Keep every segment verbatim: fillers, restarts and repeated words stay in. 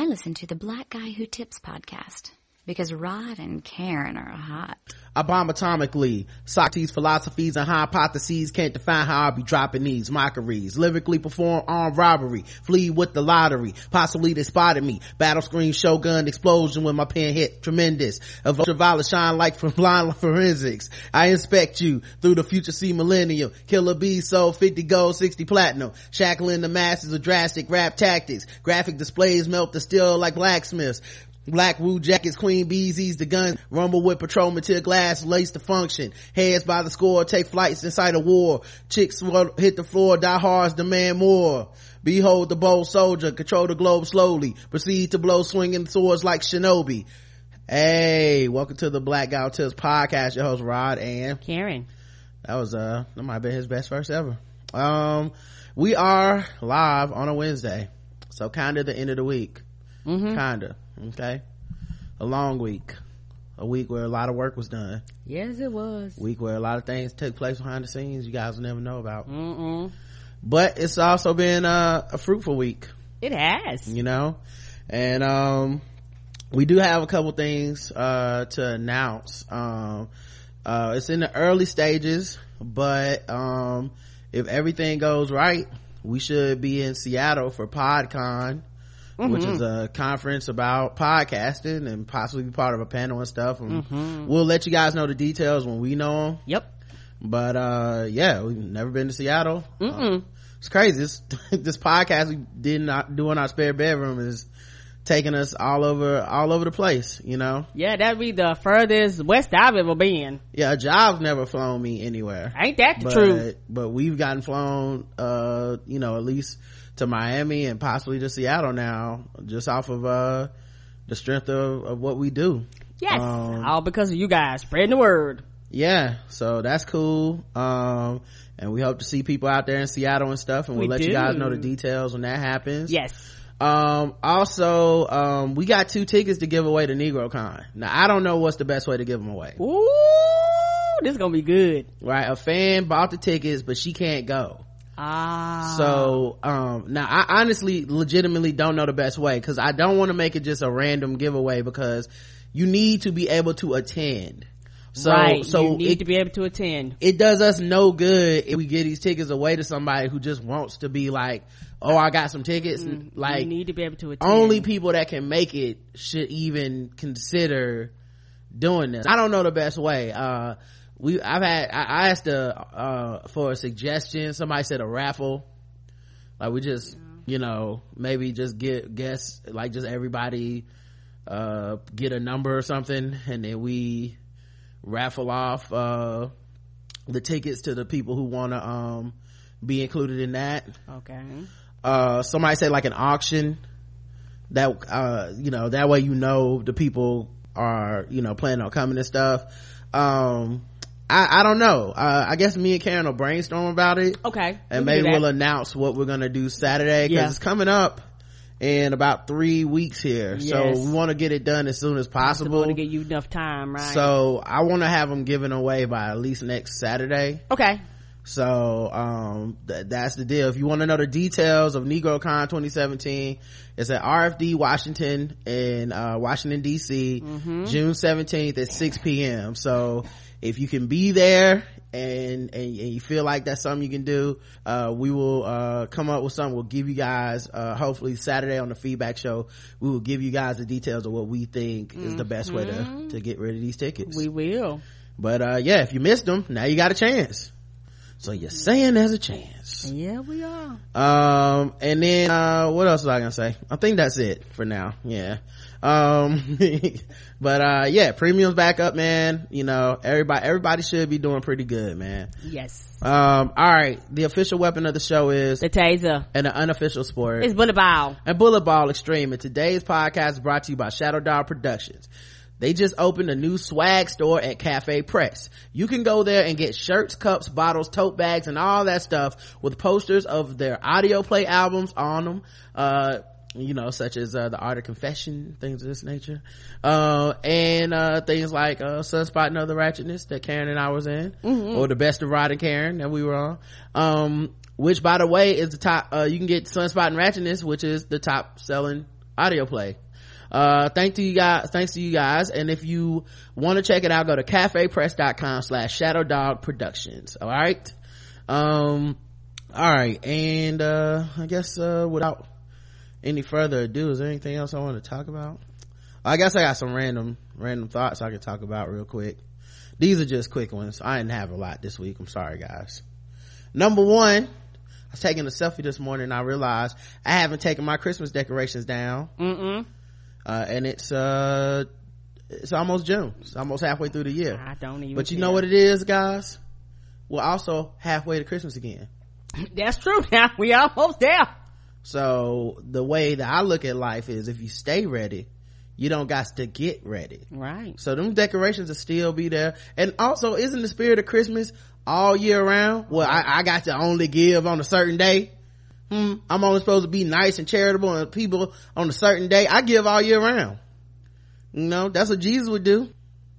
I listen to the Black Guy Who Tips podcast because Rod and Karen are hot. I bomb atomically. Socrates' philosophies and hypotheses can't define how I'll be dropping these mockeries. Lyrically perform armed robbery. Flee with the lottery. Possibly they spotted me. Battle screen, shogun, explosion when my pen hit. Tremendous. A ultraviolet shine like from blind forensics. I inspect you through the future C millennium. Killer Bees sold fifty gold, sixty platinum. Shackling the masses of drastic rap tactics. Graphic displays melt the steel like blacksmiths. Black Woo jackets, Queen Bees ease the gun, rumble with patrolman till glass lace the function. Heads by the score, take flights inside a war. Chicks hit the floor, die hards demand more. Behold the bold soldier, control the globe slowly. Proceed to blow swinging swords like shinobi. Hey, welcome to the Black Guy Who Tips podcast. Your host Rod and Karen. That was uh, that might have been his best verse ever. Um, we are live on a Wednesday, so kind of the end of the week. Mm-hmm. Kinda. Okay, a long week, a week where a lot of work was done. Yes, it was. Week where a lot of things took place behind the scenes you guys will never know about. Mm-mm. But it's also been uh, a fruitful week. It has, you know, and um we do have a couple things uh to announce. Um uh it's in the early stages, but um if everything goes right, we should be in Seattle for PodCon. Mm-hmm. Which is a conference about podcasting and possibly be part of a panel and stuff. And mm-hmm. we'll let you guys know the details when we know them. Yep. But, uh, yeah, we've never been to Seattle. Uh, it's crazy. This, this podcast we did not do in our spare bedroom is taking us all over, all over the place, you know? Yeah, that'd be the furthest west I've ever been. Yeah, a job's never flown me anywhere. Ain't that the but, truth? But we've gotten flown, uh, you know, at least to Miami and possibly to Seattle now, just off of uh the strength of, of what we do. Yes, um, all because of you guys spreading the word. Yeah, so that's cool. Um and we hope to see people out there in Seattle and stuff, and we'll we let do. you guys know the details when that happens. Yes. Um also um we got two tickets to give away to NegroCon. Now I don't know what's the best way to give them away. Ooh, this is gonna be good. Right, a fan bought the tickets but she can't go. Ah. So, um, now I honestly legitimately don't know the best way, cause I don't want to make it just a random giveaway, because you need to be able to attend. So, right. so you need it, to be able to attend. It does us no good if we get these tickets away to somebody who just wants to be like, oh, I got some tickets. Mm, like, you need to be able to attend. Only people that can make it should even consider doing this. I don't know the best way. Uh, we I've had I, I asked a, uh for a suggestion. Somebody said a raffle, like we just yeah. you know maybe just get guess like just everybody uh get a number or something, and then we raffle off uh the tickets to the people who want to um be included in that. Okay. Uh somebody said like an auction, that uh you know that way you know the people are you know planning on coming and stuff. um I, I don't know. Uh, I guess me and Karen will brainstorm about it. Okay. And maybe we'll announce what we're going to do Saturday, because yeah. it's coming up in about three weeks here. Yes. So we want to get it done as soon as possible. I want to give you enough time, right? So I want to have them given away by at least next Saturday. Okay. So, um, th- that's the deal. If you want to know the details of NegroCon twenty seventeen, it's at R F D Washington in, uh, Washington D C, mm-hmm. June seventeenth at six p.m. So, if you can be there and, and and you feel like that's something you can do, uh we will uh come up with something. We'll give you guys uh hopefully Saturday on the feedback show, we will give you guys the details of what we think mm-hmm. is the best way to to get rid of these tickets. We will. But uh yeah, if you missed them, now you got a chance. So you're saying there's a chance. Yeah, we are. Um and then uh what else was I gonna say? I think that's it for now. Yeah. Um but uh yeah, premium's back up, man. You know, everybody everybody should be doing pretty good, man. Yes. Um all right, the official weapon of the show is the taser, and the unofficial sport is bullet ball and bullet ball extreme. And today's podcast is brought to you by Shadow Dog Productions. They just opened a new swag store at Cafe Press. You can go there and get shirts, cups, bottles, tote bags, and all that stuff with posters of their audio play albums on them. Uh, you know, such as, uh, The Art of Confession, things of this nature. Uh, and, uh, things like, uh, Sunspot and Other Ratchetness that Karen and I was in. Mm-hmm. Or The Best of Rod and Karen that we were on. Um, which by the way is the top, uh, you can get Sunspot and Ratchetness, which is the top selling audio play. Uh, thank to you guys, thanks to you guys. And if you want to check it out, go to cafepress.com slash Shadow Dog Productions. All right. Um, all right. And, uh, I guess, uh, without any further ado, is there anything else I want to talk about? I guess I got some random, random thoughts I can talk about real quick. These are just quick ones. I didn't have a lot this week. I'm sorry, guys. Number one, I was taking a selfie this morning and I realized I haven't taken my Christmas decorations down. Mm-mm. Uh, and it's, uh, it's almost June. It's almost halfway through the year. I don't even But you care. know what it is, guys? We're also halfway to Christmas again. That's true. Now we almost there. So the way that I look at life is if you stay ready, you don't got to get ready. Right. So them decorations will still be there. And also, isn't the spirit of Christmas all year round? Well, I, I got to only give on a certain day. Hmm. I'm only supposed to be nice and charitable and people on a certain day. I give all year round. You know, that's what Jesus would do.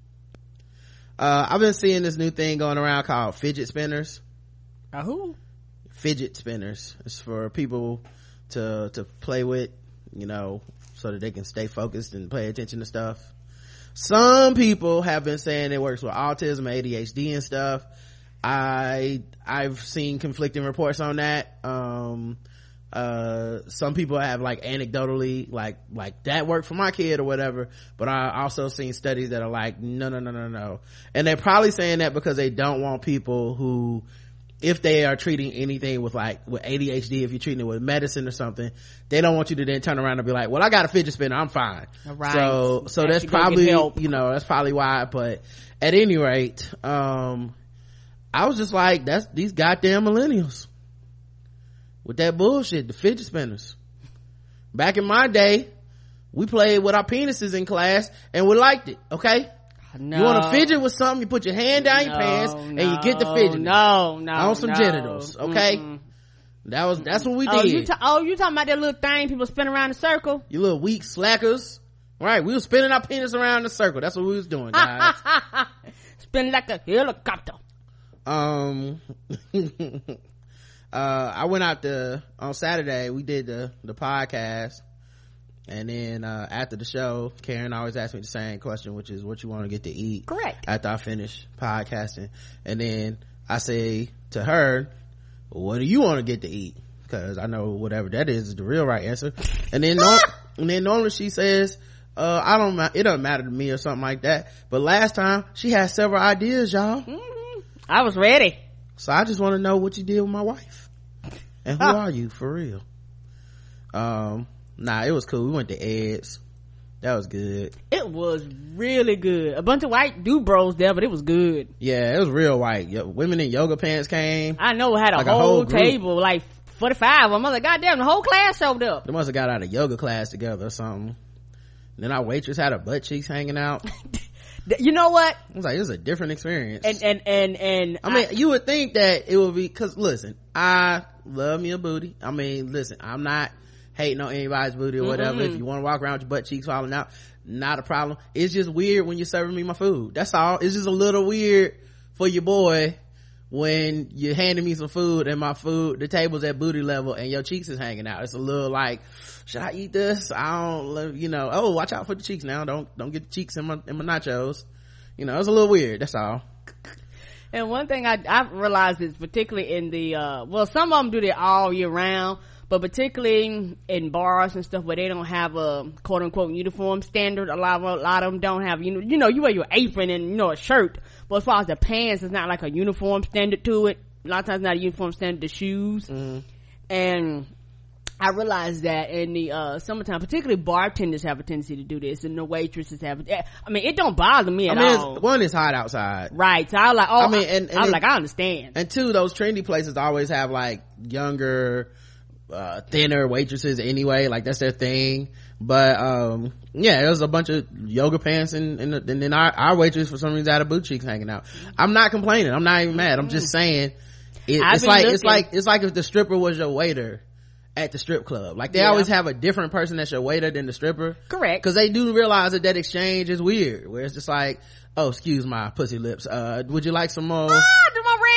Uh, I've been seeing this new thing going around called fidget spinners. Uh, who? Fidget spinners. It's for people to, to play with, you know, so that they can stay focused and pay attention to stuff. Some people have been saying it works with autism, A D H D and stuff. I, I've seen conflicting reports on that. Um, uh, some people have like anecdotally, like, like that worked for my kid or whatever. But I also seen studies that are like, no, no, no, no, no. And they're probably saying that because they don't want people who, if they are treating anything with like, with A D H D, if you're treating it with medicine or something, they don't want you to then turn around and be like, well, I got a fidget spinner, I'm fine. Right. So, so Actually that's go get probably, help. you know, that's probably why. But at any rate, um, I was just like, that's these goddamn millennials with that bullshit, the fidget spinners. Back in my day, we played with our penises in class and we liked it. Okay. No. You want to fidget with something, you put your hand down your No, pants no, and you get the fidget. No, no, on some no. genitals. Okay. Mm-mm. That was, that's what we Oh, did. you, ta- oh, you talking about that little thing people spin around in a circle? You little weak slackers. Right. We were spinning our penis around in a circle. That's what we was doing, guys. Spin like a helicopter. um uh I went out the on Saturday, we did the the podcast, and then uh after the show, Karen always asks me the same question, which is what you want to get to eat. Correct. After I finish podcasting, and then I say to her, what do you want to get to eat? Because I know whatever that is is the real right answer. And then no, and then normally she says, uh I don't ma- it doesn't matter to me or something like that. But last time she had several ideas, y'all. Mm-hmm. I was ready. So I just want to know what you did with my wife. And who are you for real? Um, nah, it was cool. We went to Ed's. That was good. It was really good. A bunch of white dude bros there, but it was good. Yeah, it was real white. Yo, women in yoga pants came. I know it had a, Like a whole, whole group. table, like forty-five of them. I was like, goddamn, the whole class showed up. They must have got out of yoga class together or something. Then our waitress had her butt cheeks hanging out. You know what? I was like, it was a different experience. And, and, and, and. I mean, you would think that it would be, cause listen, I love me a booty. I mean, listen, I'm not hating on anybody's booty or whatever. Mm-hmm. If you want to walk around with your butt cheeks falling out, not a problem. It's just weird when you're serving me my food. That's all. It's just a little weird for your boy when you're handing me some food and my food, the table's at booty level and your cheeks is hanging out. It's a little like, should I eat this? I don't love, you know, oh, watch out for the cheeks now. Don't, don't get the cheeks in my, in my nachos. You know, it's a little weird. That's all. And one thing I, I realized is particularly in the, uh, well, some of them do that all year round, but particularly in bars and stuff where they don't have a quote unquote uniform standard. A lot of, a lot of them don't have, you know, you know, you wear your apron and, you know, a shirt, but as far as the pants, it's not like a uniform standard to it. A lot of times it's not a uniform standard to shoes. Mm-hmm. And I realized that in the uh summertime, particularly bartenders have a tendency to do this, and the waitresses have. I mean, it don't bother me at I mean, all. it's, one, it's hot outside, right? So I was like, oh, I mean, and, and I was it, like, I understand. And two, those trendy places always have like younger, uh thinner waitresses anyway. Like that's their thing. But um yeah, there was a bunch of yoga pants, and and, and then our, our waitress for some reason had her boot cheeks hanging out. I'm not complaining. I'm not even mad. I'm just saying it, it's like looking. it's like it's like if the stripper was your waiter at the strip club. Like they Yeah. always have a different person that's your waiter than the stripper. Correct. Because they do realize that that exchange is weird, where it's just like, oh, excuse my pussy lips, uh would you like some more? Ah, do my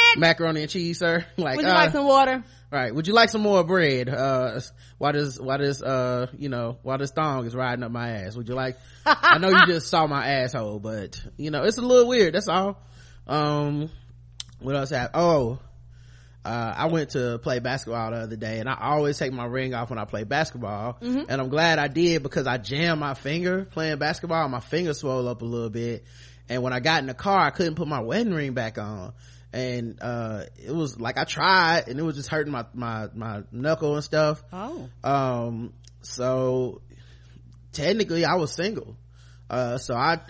macaroni and cheese, sir. Like, would you uh, like some water? Right. Would you like some more bread? Uh, why does, why does, uh, you know, why this thong is riding up my ass? Would you like, I know you just saw my asshole, but, you know, it's a little weird. That's all. Um, what else happened? Oh, uh, I went to play basketball the other day, and I always take my ring off when I play basketball. Mm-hmm. And I'm glad I did, because I jammed my finger playing basketball. My finger swelled up a little bit. And when I got in the car, I couldn't put my wedding ring back on. And uh it was like, I tried, and it was just hurting my my my knuckle and stuff. Oh. Um so technically I was single. Uh so I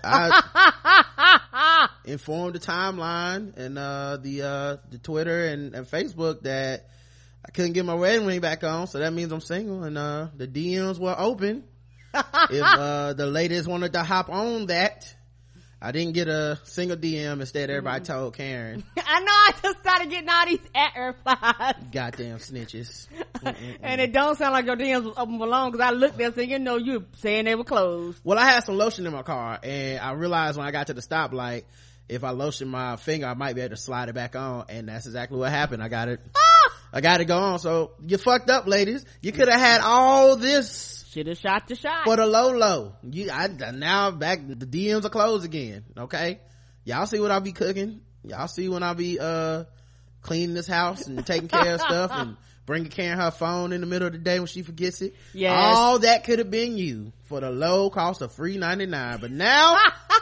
I informed the timeline and uh the uh the Twitter and, and Facebook that I couldn't get my wedding ring back on, so that means I'm single. And uh the D Ms were open. If uh the ladies wanted to hop on that. I didn't get a single D M. Instead, everybody mm-hmm. told Karen. I know, I just started getting all these at replies. Goddamn snitches. And it don't sound like your D Ms was open for long, because I looked there saying, you know, you saying they were closed. Well, I had some lotion in my car, and I realized when I got to the stoplight, if I lotion my finger, I might be able to slide it back on, and that's exactly what happened. I got it. Ah! I got it go on. So you fucked up, ladies. You could have had all this. Should have shot the shot for the low low. You, I now back. The D Ms are closed again. Okay, y'all see what I'll be cooking. Y'all see when I'll be uh cleaning this house and taking care of stuff and bringing Karen her phone in the middle of the day when she forgets it. Yes. All that could have been you for the low cost of free ninety-nine. But now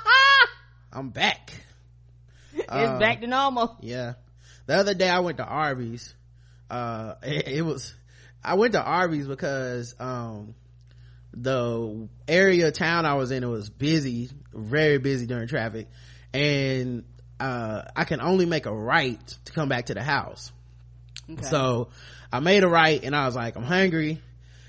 I'm back. It's uh, back to normal. Yeah. The other day I went to Arby's. Uh, it, it was. I went to Arby's because um. the area of town I was in, it was busy, very busy during traffic, and uh I can only make a right to come back to the house. Okay. So I made a right, and I was like, I'm hungry,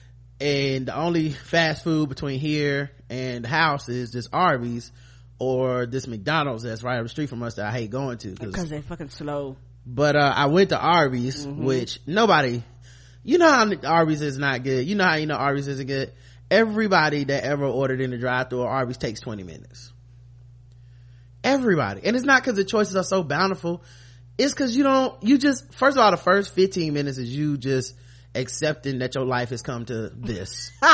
and the only fast food between here and the house is this Arby's or this McDonald's that's right up the street from us that I hate going to because they're fucking slow. But uh I went to Arby's, mm-hmm. which nobody, you know how Arby's is not good. You know how you know Arby's isn't good. Everybody that ever ordered in the drive-thru or Arby's takes twenty minutes. Everybody. And it's not because the choices are so bountiful. It's because you don't, you just, first of all, the first fifteen minutes is you just accepting that your life has come to this. yeah,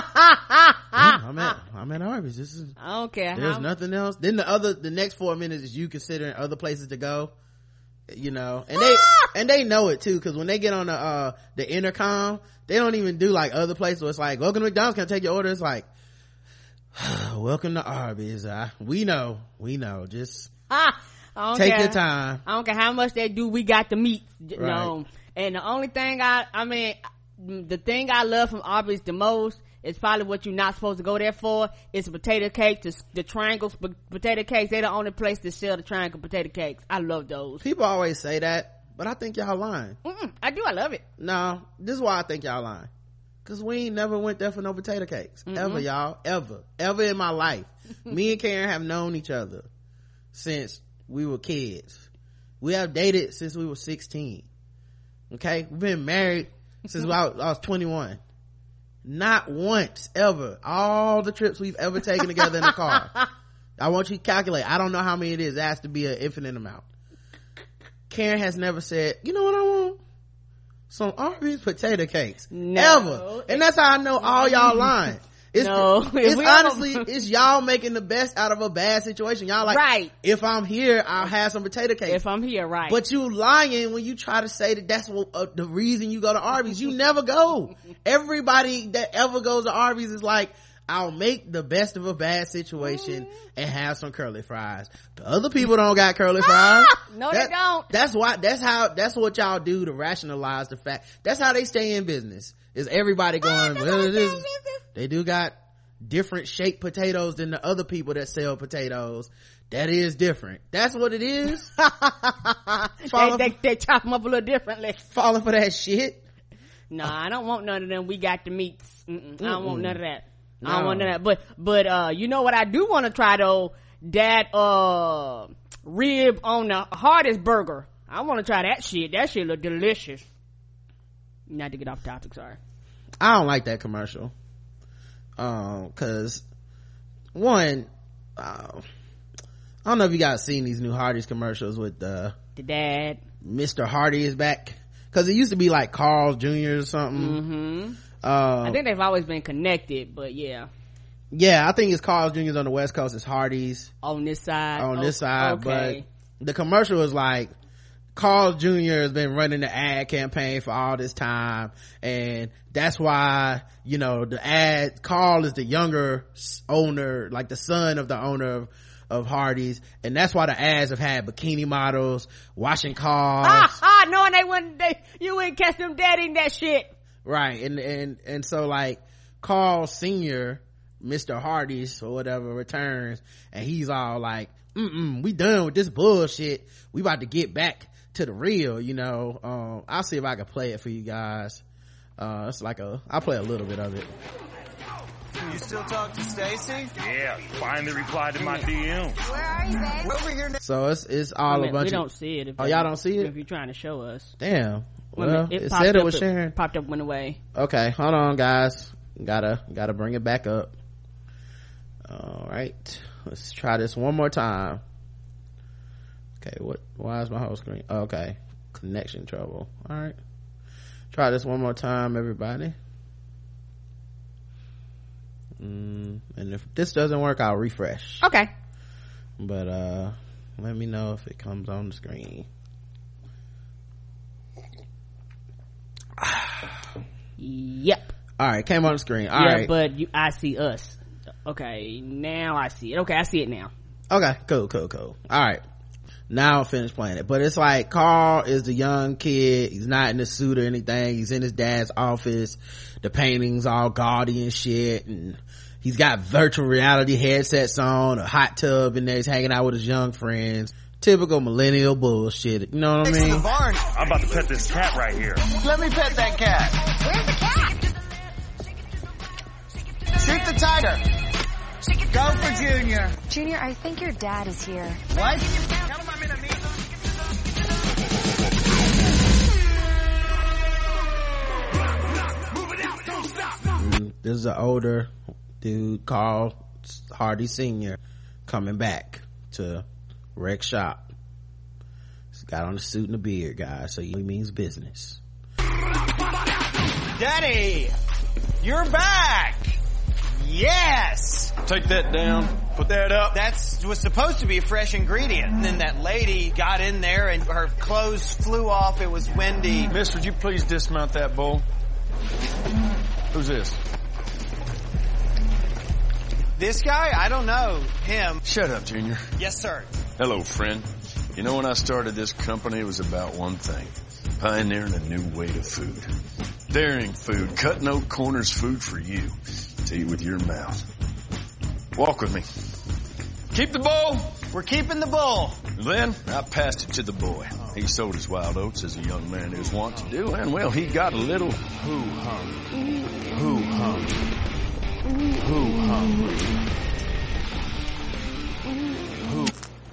I'm at, I'm at Arby's. This is, I don't care. There's how... nothing else. Then the other, the next four minutes is you considering other places to go. You know, and they, and they know it too, because when they get on the, uh, the intercom, they don't even do like other places where it's like, welcome to McDonald's, can I take your order? It's like, welcome to Arby's. Uh, we know, we know, just take care. your time. I don't care how much they do, we got the meat. Right. No. And the only thing I, I mean, the thing I love from Arby's the most, it's probably what you're not supposed to go there for. It's potato cakes, the, the triangle sp- potato cakes. They're the only place to sell the triangle potato cakes. I love those. People always say that, but I think y'all lying. Mm-mm, I do. I love it. No, this is why I think y'all lying. Cause we ain't never went there for no potato cakes. Mm-mm. Ever, y'all. Ever. Ever in my life. Me and Karen have known each other since we were kids. We have dated since we were sixteen. Okay? We've been married since I was, I was twenty-one. Not once ever, all the trips we've ever taken together in the car, I want you to calculate, I don't know how many it is, it has to be an infinite amount. Karen has never said, you know what I want? Some Arby's potato cakes. No. Ever. And that's how I know all y'all lying. It's, no. it's honestly, it's y'all making the best out of a bad situation. Y'all like, right. If I'm here, I'll have some potato cakes. If I'm here, right. But you lying when you try to say that that's what, uh, the reason you go to Arby's. You never go. Everybody that ever goes to Arby's is like, I'll make the best of a bad situation mm. and have some curly fries. The other people don't got curly fries. No, that, they don't. That's why, that's how, that's what y'all do to rationalize the fact. That's how they stay in business. Is everybody going, well, it is, they do got different shaped potatoes than the other people that sell potatoes. That is different. That's what it is. they, they, they chop them up a little differently. Falling for that shit. No, I don't want none of them. We got the meats. Mm-mm. I don't want none of that. No. I don't want none of that. But, but, uh, you know what I do want to try though? That, uh, rib on the hardest burger. I want to try that shit. That shit look delicious. Not to get off topic, sorry. I don't like that commercial. Um, cause one, uh, I don't know if you guys seen these new Hardee's commercials with the the dad. Mister Hardy is back, because it used to be like Carl Junior or something. Mm-hmm. uh, I think they've always been connected, but yeah, yeah, I think it's Carl Junior's on the West Coast, it's Hardy's on this side on oh, this side. okay. But the commercial is like Carl Junior has been running the ad campaign for all this time, and that's why, you know, the ad, Carl is the younger owner, like the son of the owner of, of Hardee's, and that's why the ads have had bikini models washing cars. Ah, ah, knowing they wouldn't, they, you wouldn't catch them dead in that shit. Right, and, and, and so like Carl Senior, Mister Hardee's or whatever, returns, and he's all like, mm-mm, we done with this bullshit. We about to get back to the real, you know. um I'll see if I can play it for you guys. Uh it's like a I'll play a little bit of it. You still talk to Stacy? Yeah, finally replied to my D M. Where are you, babe? Over here now. So it's it's all I mean, a bunch we of, don't see it. If oh they- y'all don't see it? If you're trying to show us. Damn. Well, Well, it, it popped said it up, was sharing. popped up, went away. Okay, hold on guys, gotta gotta bring it back up. All right, let's try this one more time. Okay, what, why is my whole screen, okay, connection trouble. All right, try this one more time, everybody. Mm, and if this doesn't work, I'll refresh. Okay. But uh let me know if it comes on the screen. Yep. All right, came on the screen. All yeah, right, but you, I see us. Okay, now I see it. Okay, I see it now. okay, cool, cool, cool. All right, now I'll finish playing it. But it's like Carl is the young kid. He's not in a suit or anything. He's in his dad's office. The painting's all gaudy and shit, and he's got virtual reality headsets on, a hot tub in there. He's hanging out with his young friends. Typical millennial bullshit, you know what I Next to mean? the barn. I'm about to pet this cat right here. Let me pet that cat. Where's the cat? Shoot the tiger. Go for Junior. Junior, I think your dad is here. What? Mm, this is an older dude, Carl Hardy Senior, coming back to Rex shop. He's got on a suit and a beard, guys, so he means business. Daddy, you're back. Yes. Take that down. Put that up. That was supposed to be a fresh ingredient. And then that lady got in there and her clothes flew off. It was windy. Miss, would you please dismount that bull? Who's this? This guy? I don't know. Him. Shut up, Junior. Yes, sir. Hello, friend. You know, when I started this company, it was about one thing. Pioneering a new way to food. Daring food. Cut no corners food for you. To eat with your mouth. Walk with me. Keep the bull. We're keeping the bull. Then I passed it to the boy. He sold his wild oats as a young man is wont to do, and well, he got a little hoo-hum. Hoo-hum. Hoo-hum. Hoo.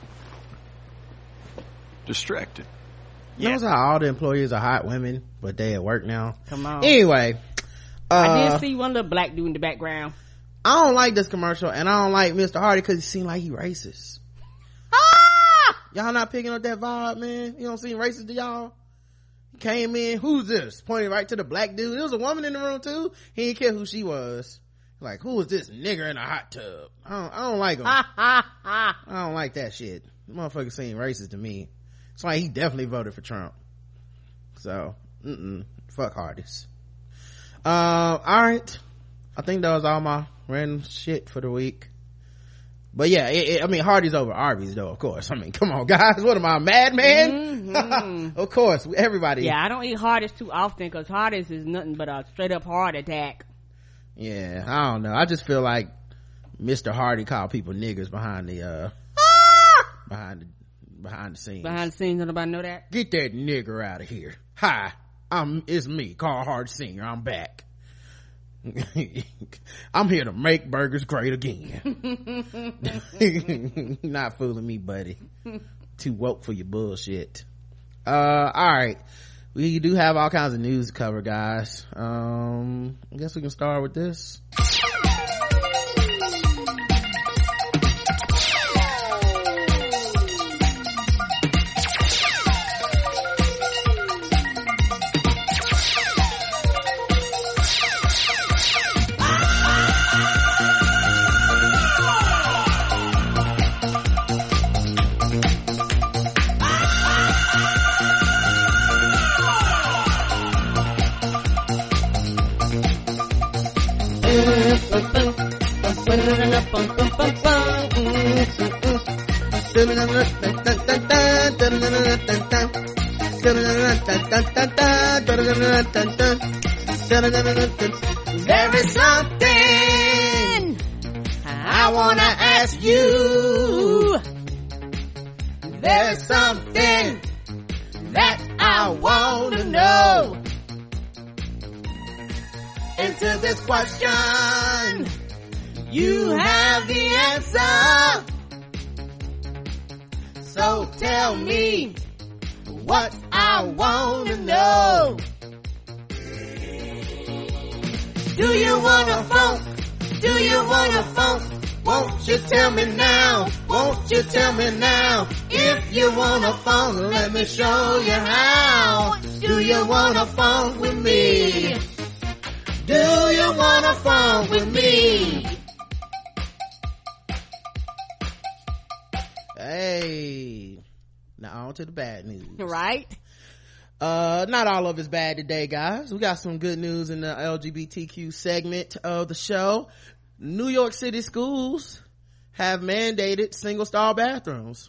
Distracted. Notice how all the employees are hot women, but they at work now. Come on. Anyway, uh, I did see one little black dude in the background. I don't like this commercial, and I don't like Mister Hardy because he seemed like he racist. Ah! Y'all not picking up that vibe, man? You don't seem racist to y'all? He came in, who's this? Pointed right to the black dude. There was a woman in the room too. He didn't care who she was. Like, who is this nigger in a hot tub? I don't, I don't like him. I don't like that shit. The motherfucker seem racist to me. It's like he definitely voted for Trump. So, mm-mm. Fuck Hardee's. Uh, alright. I think that was all my random shit for the week. But yeah, it, it, I mean, Hardee's over Arby's though, of course. I mean, come on guys, what am I, a madman? Mm-hmm. Of course, everybody. Yeah, I don't eat Hardee's too often because Hardee's is nothing but a straight up heart attack. Yeah, I don't know. I just feel like Mister Hardy called people niggers behind the, uh, behind the, behind the scenes. Behind the scenes, don't nobody know that? Get that nigger out of here. Hi, I'm, it's me, Carl Hardy Senior I'm back. I'm here to make burgers great again. Not fooling me, buddy. Too woke for your bullshit. Uh, alright. We do have all kinds of news to cover, guys. Um, I guess we can start with this. There is something I wanna ask you. There's something that I wanna know. And to this question, you have the answer. So tell me what I wanna know. Do you wanna funk? Do you wanna funk? Won't you tell me now? Won't you tell me now? If you wanna funk, let me show you how. Do you wanna funk with me? Do you wanna funk with me? Hey, now on to the bad news. Right? Uh, not all of it's bad today, guys. We got some good news in the L G B T Q segment of the show. New York City schools have mandated single stall bathrooms.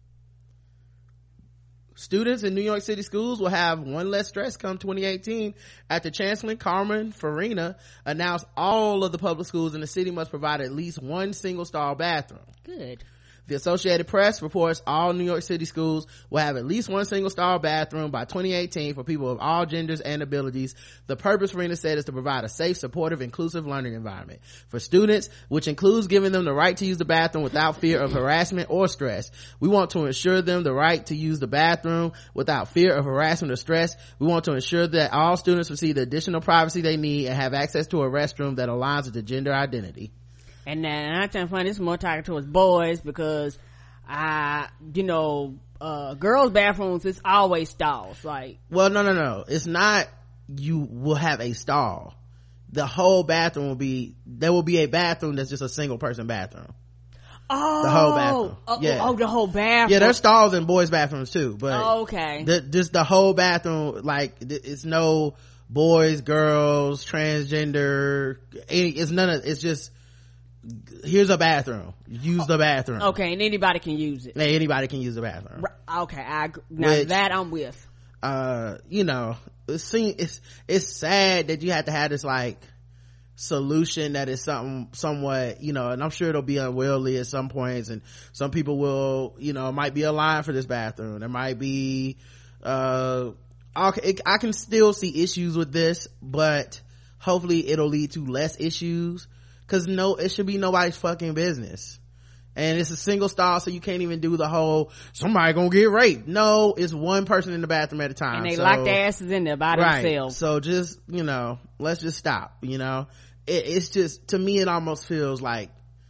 Students in New York City schools will have one less stress come twenty eighteen after Chancellor Carmen Farina announced all of the public schools in the city must provide at least one single stall bathroom. Good. The Associated Press reports all New York City schools will have at least one single stall bathroom by twenty eighteen for people of all genders and abilities. The purpose, Farina said, is to provide a safe, supportive, inclusive learning environment for students, which includes giving them the right to use the bathroom without fear of harassment or stress. We want to ensure them the right to use the bathroom without fear of harassment or stress. We want to ensure that all students receive the additional privacy they need and have access to a restroom that aligns with their gender identity. And then I'm trying to find this more targeted towards boys because I, you know, uh, girls' bathrooms, it's always stalls. Like, well, no, no, no. It's not you will have a stall. The whole bathroom will be, there will be a bathroom that's just a single person bathroom. Oh, the whole bathroom. Oh, yeah. oh, the whole bathroom. Yeah, there's stalls in boys' bathrooms too, but oh, okay. The, just the whole bathroom, like it's no boys, girls, transgender. It's none of. It's just. Here's a bathroom. Use the bathroom. Okay, and anybody can use it. Hey, anybody can use the bathroom. Okay, I now Which, that I'm with. Uh, you know, it's it's it's sad that you have to have this like solution that is something somewhat, you know, and I'm sure it'll be unwieldy at some points, and some people will, you know, it might be a line for this bathroom. There might be, uh, I, I can still see issues with this, but hopefully it'll lead to less issues. Cause no, it should be nobody's fucking business. And it's a single stall, so you can't even do the whole, somebody gonna get raped. No, it's one person in the bathroom at a time. And they so, lock their asses in there by right. themselves. So just, you know, let's just stop, you know. It, it's just, to me, it almost feels like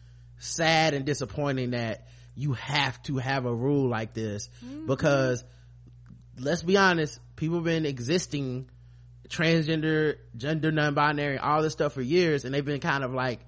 sad and disappointing that you have to have a rule like this. Mm-hmm. Because, let's be honest, people have been existing, transgender, gender non-binary, all this stuff for years, and they've been kind of like,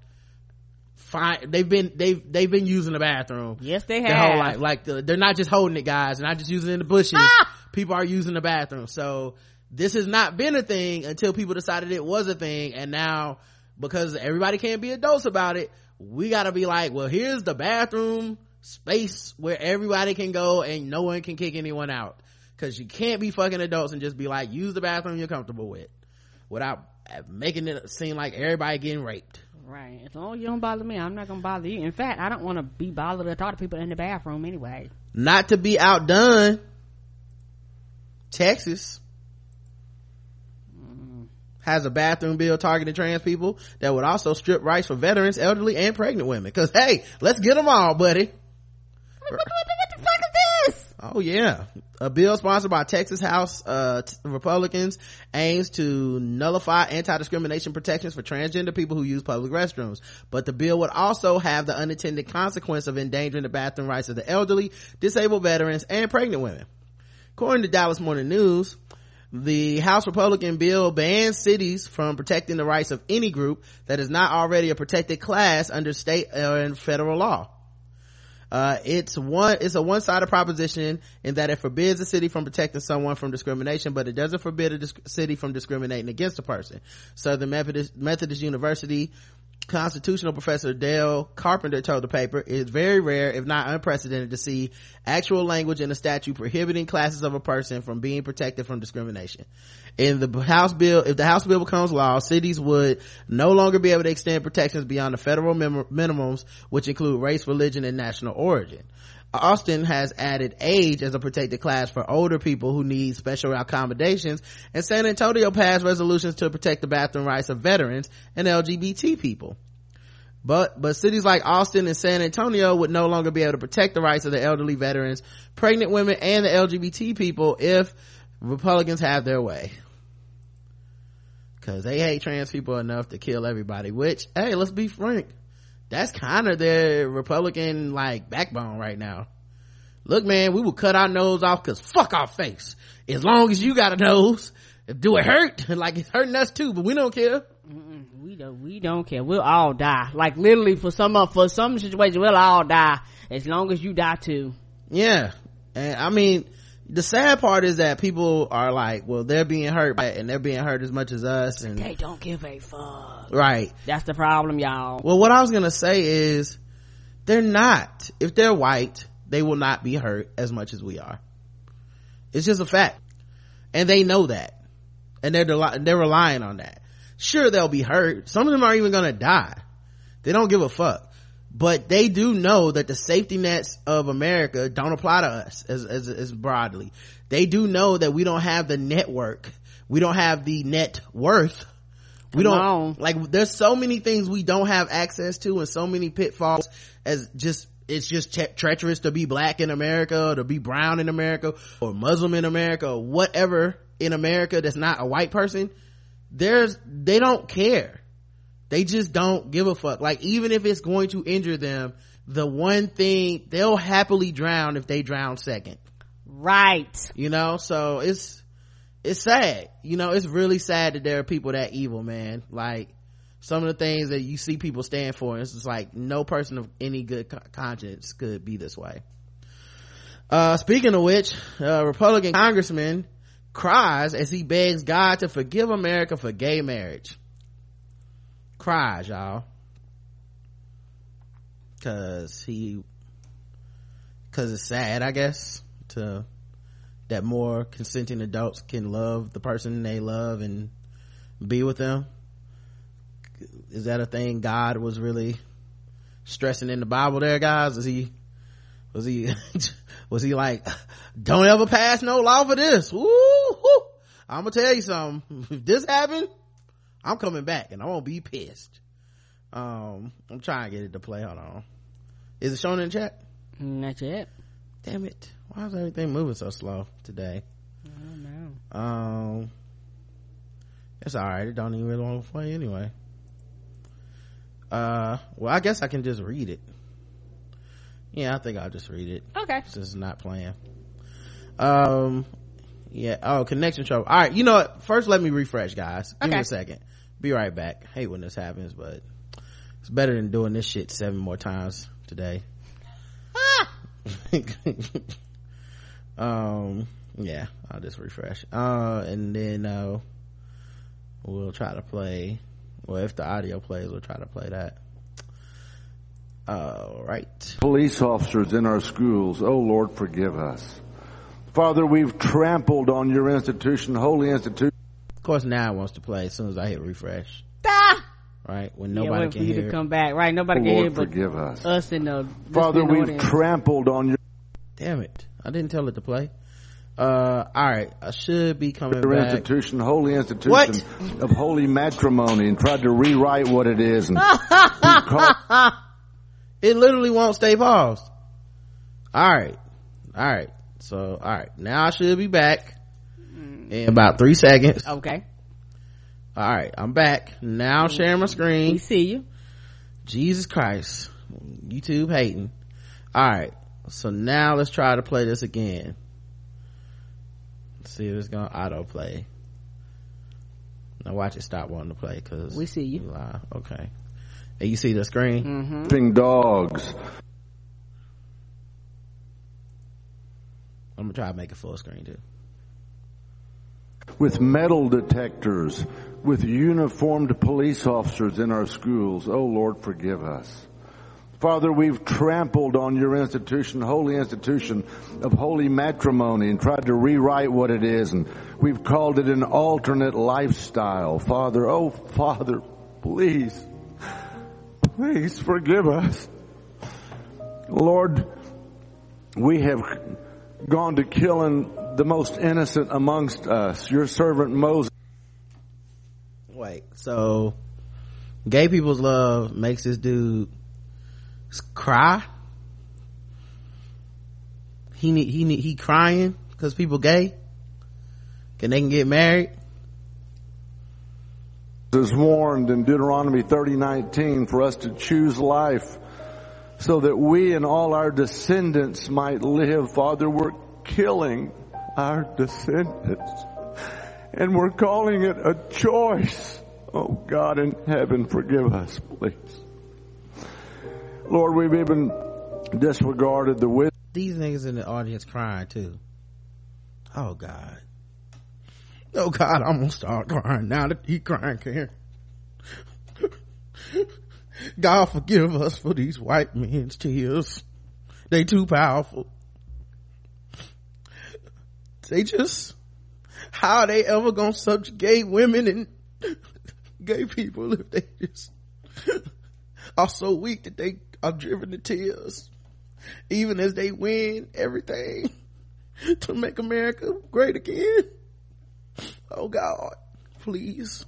fine, they've been they've they've been using the bathroom. Yes, they have. Their whole life. Like the, they're not just holding it, guys. They're not just using it in the bushes. Ah! People are using the bathroom. So this has not been a thing until people decided it was a thing, and now because everybody can't be adults about it, we got to be like, well, here's the bathroom space where everybody can go and no one can kick anyone out, because you can't be fucking adults and just be like, use the bathroom you're comfortable with, without making it seem like everybody getting raped. Right. As long as you don't bother me, I'm not gonna bother you. In fact, I don't want to be bothered to talk to people in the bathroom anyway. Not to be outdone, Texas mm. has a bathroom bill targeting trans people that would also strip rights for veterans, elderly, and pregnant women. Because hey, let's get them all, buddy. What, what, what the fuck is this? Oh yeah, a bill sponsored by Texas House uh t- Republicans aims to nullify anti-discrimination protections for transgender people who use public restrooms, but the bill would also have the unintended consequence of endangering the bathroom rights of the elderly, disabled veterans, and pregnant women. According to Dallas Morning News, the House Republican bill bans cities from protecting the rights of any group that is not already a protected class under state and federal law. Uh, it's one, it's a one-sided proposition in that it forbids a city from protecting someone from discrimination, but it doesn't forbid a disc- city from discriminating against a person. Southern Methodist, Methodist University, Constitutional professor Dale Carpenter told the paper, it is very rare, if not unprecedented, to see actual language in a statute prohibiting classes of a person from being protected from discrimination. In the House bill, if the House bill becomes law, cities would no longer be able to extend protections beyond the federal min- minimums, which include race, religion, and national origin. Austin has added age as a protected class for older people who need special accommodations, and San Antonio passed resolutions to protect the bathroom rights of veterans and L G B T people. But, but cities like Austin and San Antonio would no longer be able to protect the rights of the elderly, veterans, pregnant women, and the L G B T people if Republicans have their way. Cause they hate trans people enough to kill everybody, which, hey, let's be frank, that's kind of their Republican like backbone right now. Look, man, we will cut our nose off cause fuck our face. As long as you got a nose, do it hurt? Like it's hurting us too, but we don't care. Mm-mm, we don't, we don't care. We'll all die. Like literally for some, uh, for some situations, we'll all die as long as you die too. Yeah. And I mean, the sad part is that people are like, well, they're being hurt by it and they're being hurt as much as us, and they don't give a fuck. Right. That's the problem, y'all. Well, what I was gonna say is they're not. If they're white, they will not be hurt as much as we are. It's just a fact, and they know that, and they're del- they're relying on that. Sure, they'll be hurt. Some of them aren't even gonna die. They don't give a fuck. But they do know that the safety nets of America don't apply to us as, as, as broadly. They do know that we don't have the network. We don't have the net worth. We don't, on. like, there's so many things we don't have access to, and so many pitfalls as just, it's just tre- treacherous to be black in America, or to be brown in America, or Muslim in America, or whatever in America that's not a white person. There's, they don't care. They just don't give a fuck. Like, even if it's going to injure them, the one thing, they'll happily drown if they drown second. Right. You know, so it's, it's sad. You know, it's really sad that there are people that evil, man. Like, some of the things that you see people stand for, it's just like, no person of any good co- conscience could be this way. Uh, speaking of which, uh, Republican congressman cries as he begs God to forgive America for gay marriage. Cries, y'all, cause he cause it's sad, I guess, to that more consenting adults can love the person they love and be with them. Is that a thing God was really stressing in the Bible there, guys? Was he was he was he like, don't ever pass no law for this? Woo, woo. I'm gonna tell you something, if this happened, I'm coming back and I won't be pissed. Um, I'm trying to get it to play. Hold on. Is it showing in the chat? Not yet. Damn it. Why is everything moving so slow today? I don't know. Um, it's alright. It don't even really want to play anyway. Uh, well, I guess I can just read it. Yeah, I think I'll just read it. Okay. Since it's not playing. Um, yeah. Oh, connection trouble. Alright, you know what? First, let me refresh, guys. Give okay. me a second. Be right back. Hate when this happens, but it's better than doing this shit seven more times today. Ah! um, yeah, I'll just refresh. Uh, and then, uh, we'll try to play, well, if the audio plays, we'll try to play that. All right. Police officers in our schools, oh Lord, forgive us. Father, we've trampled on your institution, holy institution. Of course, now it wants to play as soon as I hit refresh. Ah! Right, when yeah, nobody wait can for you hear. to come back. Right, nobody oh can Lord, hear, but forgive us. Us in the Father, we've audience. trampled on your. Damn it! I didn't tell it to play. Uh, all right, I should be coming your back. institution, holy institution What? of holy matrimony, and tried to rewrite what it is. And it literally won't stay paused. All right, all right. So, all right, now I should be back in about three seconds. Okay. All right, I'm back now. Sharing my screen. We see you. Jesus Christ, YouTube hating. All right, so now let's try to play this again. Let's see if it's gonna autoplay. Now watch it stop wanting to play because we see you. Live. Okay, and you see the screen. Mm-hmm. Dogs. I'm gonna try to make it full screen too. with metal detectors, with uniformed police officers in our schools. Oh, Lord, forgive us. Father, we've trampled on your institution, holy institution of holy matrimony, and tried to rewrite what it is, and we've called it an alternate lifestyle. Father, oh, Father, please, please forgive us. Lord, we have gone to killing the most innocent amongst us. Your servant Moses. Wait, so gay people's love makes this dude cry? He need, he need, he crying because people gay? Can they can get married? Is warned in Deuteronomy thirty nineteen for us to choose life so that we and all our descendants might live. Father, we're killing our descendants and we're calling it a choice. Oh God in heaven, forgive us, please. Lord, we've even disregarded the wisdom. These niggas in the audience crying too. Oh God. Oh God, I'm gonna start crying now that he crying, Karen. God forgive us for these white men's tears. They too powerful. They just, how are they ever gonna subjugate women and gay people if they just are so weak that they are driven to tears, even as they win everything to make America great again? Oh God, please.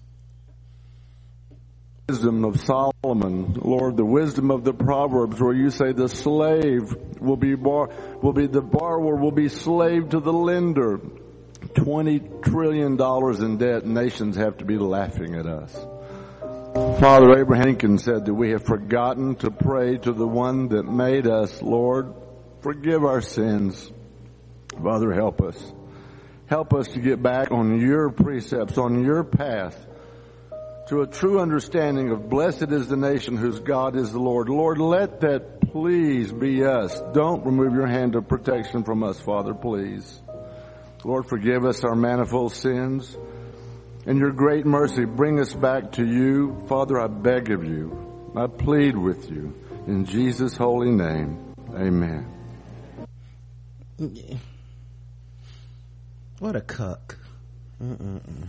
Wisdom of Solomon, Lord, the wisdom of the Proverbs, where you say the slave will be bar, will be the borrower will be slave to the lender. Twenty trillion dollars in debt. Nations have to be laughing at us. Father, Abraham Lincoln said that we have forgotten to pray to the one that made us. Lord, forgive our sins. Father, help us. Help us to get back on your precepts, on your path, to a true understanding of blessed is the nation whose God is the Lord. Lord, let that please be us. Don't remove your hand of protection from us, Father, please. Lord, forgive us our manifold sins. In your great mercy, bring us back to you. Father, I beg of you. I plead with you. In Jesus' holy name, amen. What a cuck. Mm-mm-mm.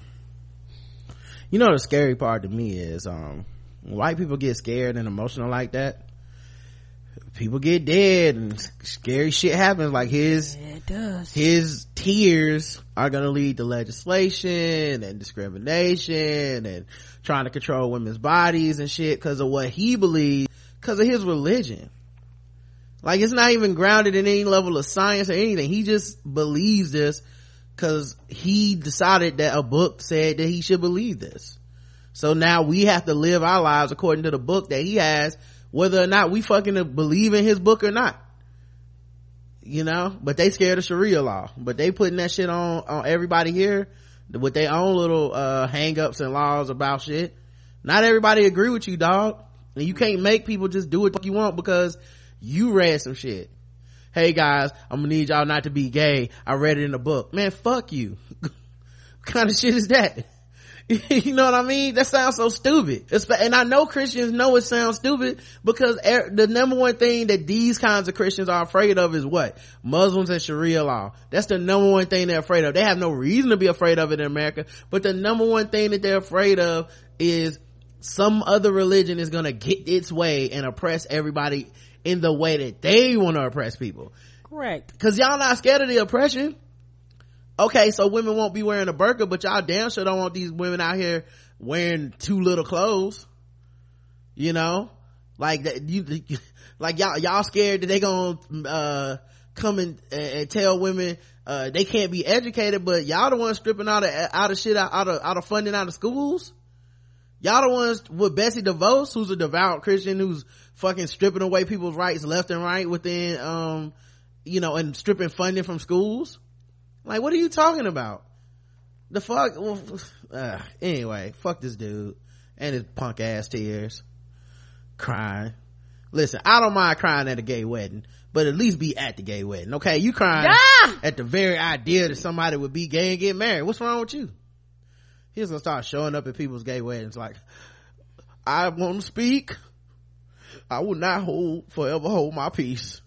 You know, the scary part to me is um white people get scared and emotional like that, people get dead and scary shit happens. Like his yeah, it does. His tears are gonna lead to legislation and discrimination and trying to control women's bodies and shit because of what he believes, because of his religion. Like, it's not even grounded in any level of science or anything. He just believes this because he decided that a book said that he should believe this. So now we have to live our lives according to the book that he has, whether or not we fucking believe in his book or not. You know, but they scared of Sharia law, but they putting that shit on on everybody here with their own little uh hang-ups and laws about shit. Not everybody agree with you, dog, and you can't make people just do what you want because you read some shit. Hey guys, I'm gonna need y'all not to be gay, I read it in the book. Man, fuck you. What kind of shit is that? You know what I mean? That sounds so stupid. And I know Christians know it sounds stupid because the number one thing that these kinds of Christians are afraid of is what? Muslims and Sharia law. That's the number one thing they're afraid of. They have no reason to be afraid of it in America, but the number one thing that they're afraid of is some other religion is gonna get its way and oppress everybody in the way that they want to oppress people. Correct. Because y'all not scared of the oppression. Okay, so women won't be wearing a burqa, but y'all damn sure don't want these women out here wearing too little clothes. You know, like that. You like y'all y'all scared that they gonna uh come and, and tell women uh they can't be educated, but y'all the ones stripping out of out of shit out, out of out of funding out of schools. Y'all the ones with Betsy DeVos, who's a devout Christian, who's fucking stripping away people's rights left and right within um you know, and stripping funding from schools. Like, what are you talking about? The fuck? Well, uh, anyway, fuck this dude and his punk ass tears. Crying. Listen, I don't mind crying at a gay wedding, but at least be at the gay wedding, okay? You crying yeah! at the very idea that somebody would be gay and get married. What's wrong with you? He was gonna start showing up at people's gay weddings like, I won't speak. I will not hold, forever hold my peace.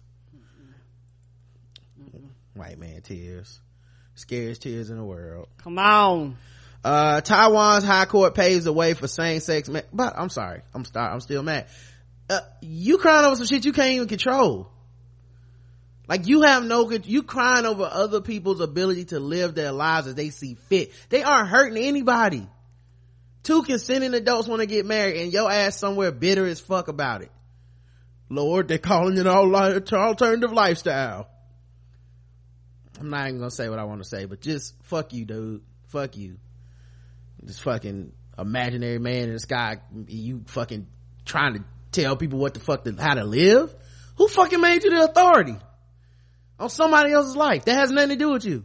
White man tears. Scariest tears in the world. Come on. Uh, Taiwan's high court paves the way for same-sex ma- but I'm sorry. I'm start, I'm still mad. Uh, you crying over some shit you can't even control. Like, you have no, you crying over other people's ability to live their lives as they see fit. They aren't hurting anybody. Two consenting adults want to get married and your ass somewhere bitter as fuck about it. Lord, they're calling it all alternative lifestyle. I'm not even gonna say what I want to say, but just fuck you, dude. Fuck you. This fucking imaginary man in the sky, you fucking trying to tell people what the fuck to, how to live? Who fucking made you the authority on somebody else's life? That has nothing to do with you.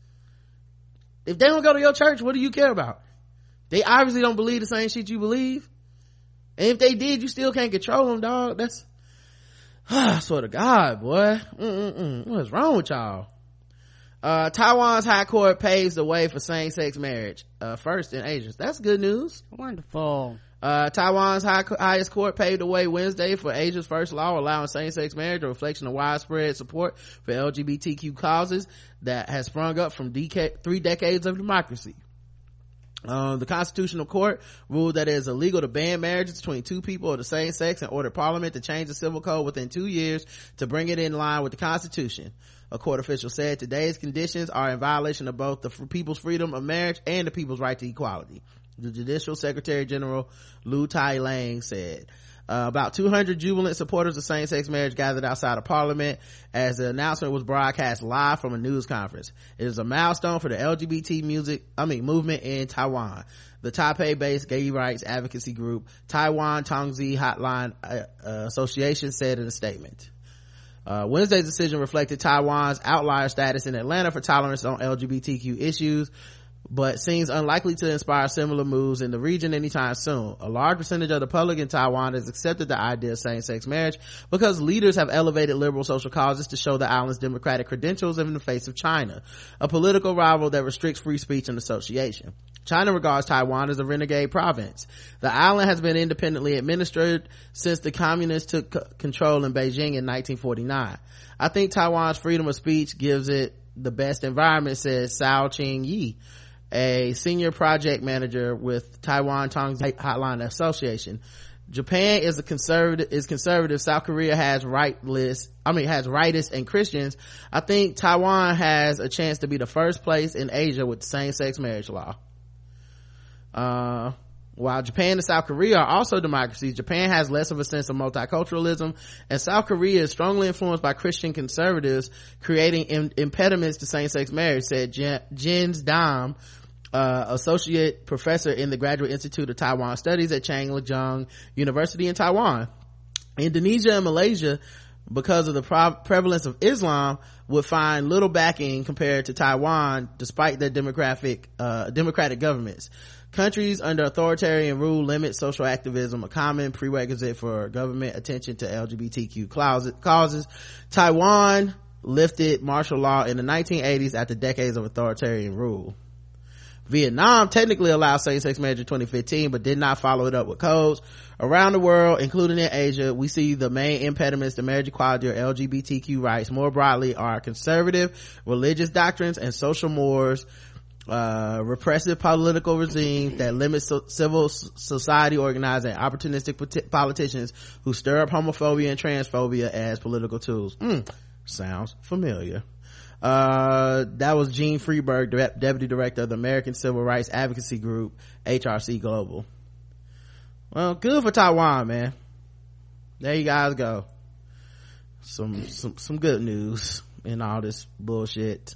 If they don't go to your church, what do you care about? They obviously don't believe the same shit you believe. And if they did, you still can't control them, dog. That's, I swear to God, boy. Mm-mm-mm. What is wrong with y'all? Uh, Taiwan's high court paves the way for same-sex marriage, uh, first in Asia. That's good news. Wonderful. Uh, Taiwan's high, highest court paved the way Wednesday for Asia's first law allowing same-sex marriage, a reflection of widespread support for L G B T Q causes that has sprung up from deca- three decades of democracy. Um, the Constitutional Court ruled that it is illegal to ban marriages between two people of the same sex and ordered Parliament to change the civil code within two years to bring it in line with the Constitution. A court official said today's conditions are in violation of both the f- people's freedom of marriage and the people's right to equality. The Judicial Secretary General Lu Tai Lang said. Uh, about two hundred jubilant supporters of same-sex marriage gathered outside of Parliament as the announcement was broadcast live from a news conference. It is a milestone for the L G B T music, I mean, movement in Taiwan. The Taipei-based gay rights advocacy group Taiwan Tongzi Hotline uh, uh, Association said in a statement. Uh, Wednesday's decision reflected Taiwan's outlier status in Atlanta for tolerance on L G B T Q issues, but seems unlikely to inspire similar moves in the region anytime soon. A large percentage of the public in Taiwan has accepted the idea of same-sex marriage because leaders have elevated liberal social causes to show the island's democratic credentials in the face of China, a political rival that restricts free speech and association. China regards Taiwan as a renegade province. The island has been independently administered since the communists took c- control in Beijing in nineteen forty-nine. I think Taiwan's freedom of speech gives it the best environment, says Sao Ching Yi, a senior project manager with Taiwan Tongzi Hotline Association. Japan is a conservative, is conservative. South Korea has rightless, I mean, has rightists and Christians. I think Taiwan has a chance to be the first place in Asia with same-sex marriage law. Uh, while Japan and South Korea are also democracies, Japan has less of a sense of multiculturalism, and South Korea is strongly influenced by Christian conservatives, creating im- impediments to same-sex marriage, said Jen, Jens Dam, uh, associate professor in the Graduate Institute of Taiwan Studies at Changjung University in Taiwan. Indonesia and Malaysia, because of the pro- prevalence of Islam, would find little backing compared to Taiwan despite their demographic uh democratic governments. Countries under authoritarian rule limit social activism, a common prerequisite for government attention to L G B T Q causes. Taiwan lifted martial law in the nineteen eighties after decades of authoritarian rule. Vietnam technically allowed same-sex marriage in twenty fifteen, but did not follow it up with codes. Around the world, including in Asia, we see the main impediments to marriage equality or L G B T Q rights more broadly are conservative religious doctrines and social mores, uh repressive political regimes that limit so- civil society organizing, opportunistic politi- politicians who stir up homophobia and transphobia as political tools. Mm, sounds familiar. Uh that was Gene Freeberg, De- deputy director of the American Civil Rights Advocacy Group, H R C Global. Well, good for Taiwan, man. There you guys go. Some some some good news in all this bullshit.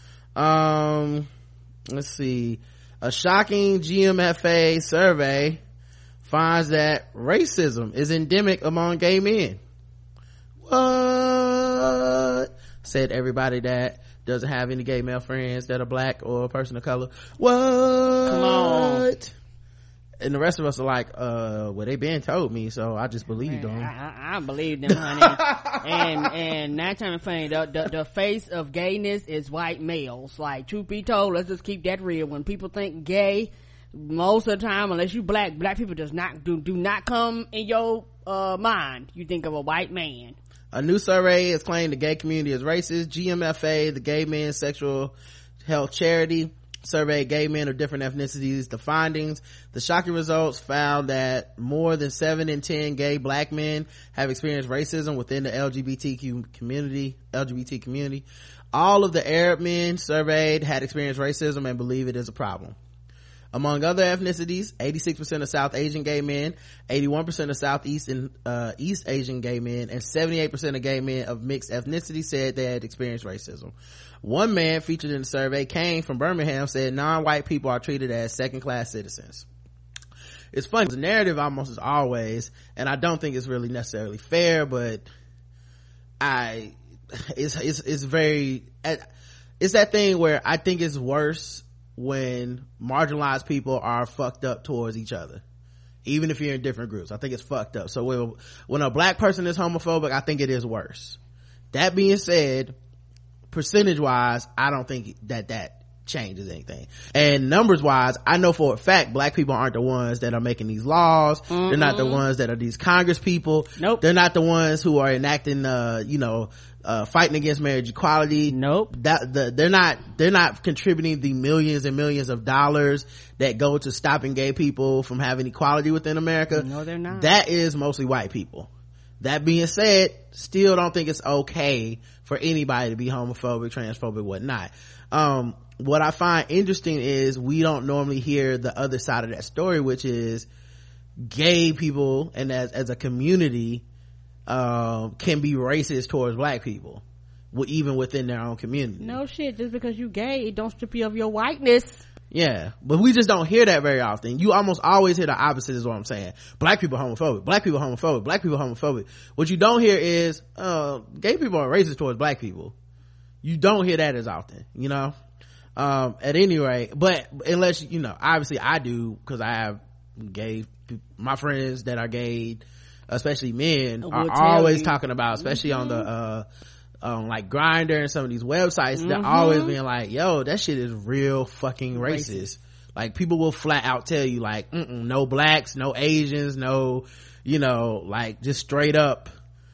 Um let's see. A shocking G M F A survey finds that racism is endemic among gay men. What? Said everybody that doesn't have any gay male friends that are black or a person of color. What? Come on. And the rest of us are like, uh, well, they been told me, so I just believed them. I, I, I believe them, honey. and and nine times funny, the, the the face of gayness is white males. Like, truth be told, let's just keep that real. When people think gay, most of the time, unless you black, black people does not do do not come in your uh mind. You think of a white man. A new survey has claimed the gay community is racist. G M F A, the Gay Men's Sexual Health Charity, surveyed gay men of different ethnicities. The findings, the shocking results found that more than seven in ten gay black men have experienced racism within the L G B T Q community, L G B T community. All of the Arab men surveyed had experienced racism and believe it is a problem. Among other ethnicities, eighty-six percent of South Asian gay men, eighty-one percent of Southeast and uh, East Asian gay men, and seventy-eight percent of gay men of mixed ethnicity said they had experienced racism. One man featured in the survey, Kane from Birmingham, said non-white people are treated as second-class citizens. It's funny, the narrative almost is always, and I don't think it's really necessarily fair, but I, it's, it's, it's very, it's that thing where I think it's worse when marginalized people are fucked up towards each other, even if you're in different groups. I think it's fucked up. So when, when a black person is homophobic, I think it is worse. That being said, percentage wise, I don't think that that changes anything. And numbers wise, I know for a fact black people aren't the ones that are making these laws. Mm-hmm. They're not the ones that are these Congress people. Nope. They're not the ones who are enacting uh you know uh fighting against marriage equality. Nope. That the, they're not they're not contributing the millions and millions of dollars that go to stopping gay people from having equality within America. No, they're not. That is mostly white people. That being said, still don't think it's okay for anybody to be homophobic, transphobic, whatnot. Um, what I find interesting is we don't normally hear the other side of that story, which is gay people and as, as a community, um, can be racist towards black people, even within their own community. No shit, just because you gay, it don't strip you of your whiteness. Yeah, but we just don't hear that very often. You almost always hear the opposite is what I'm saying. Black people homophobic, black people homophobic, black people homophobic. What you don't hear is, uh, gay people are racist towards black people. You don't hear that as often, you know? Um, at any rate, but unless, you know, obviously I do, cause I have gay, my friends that are gay, especially men, we'll are always you. talking about, especially mm-hmm. on the, uh, um like Grindr and some of these websites, mm-hmm. they're always being like, yo, that shit is real fucking racist. racist. Like people will flat out tell you like, mm-mm, no blacks, no Asians, no, you know, like just straight up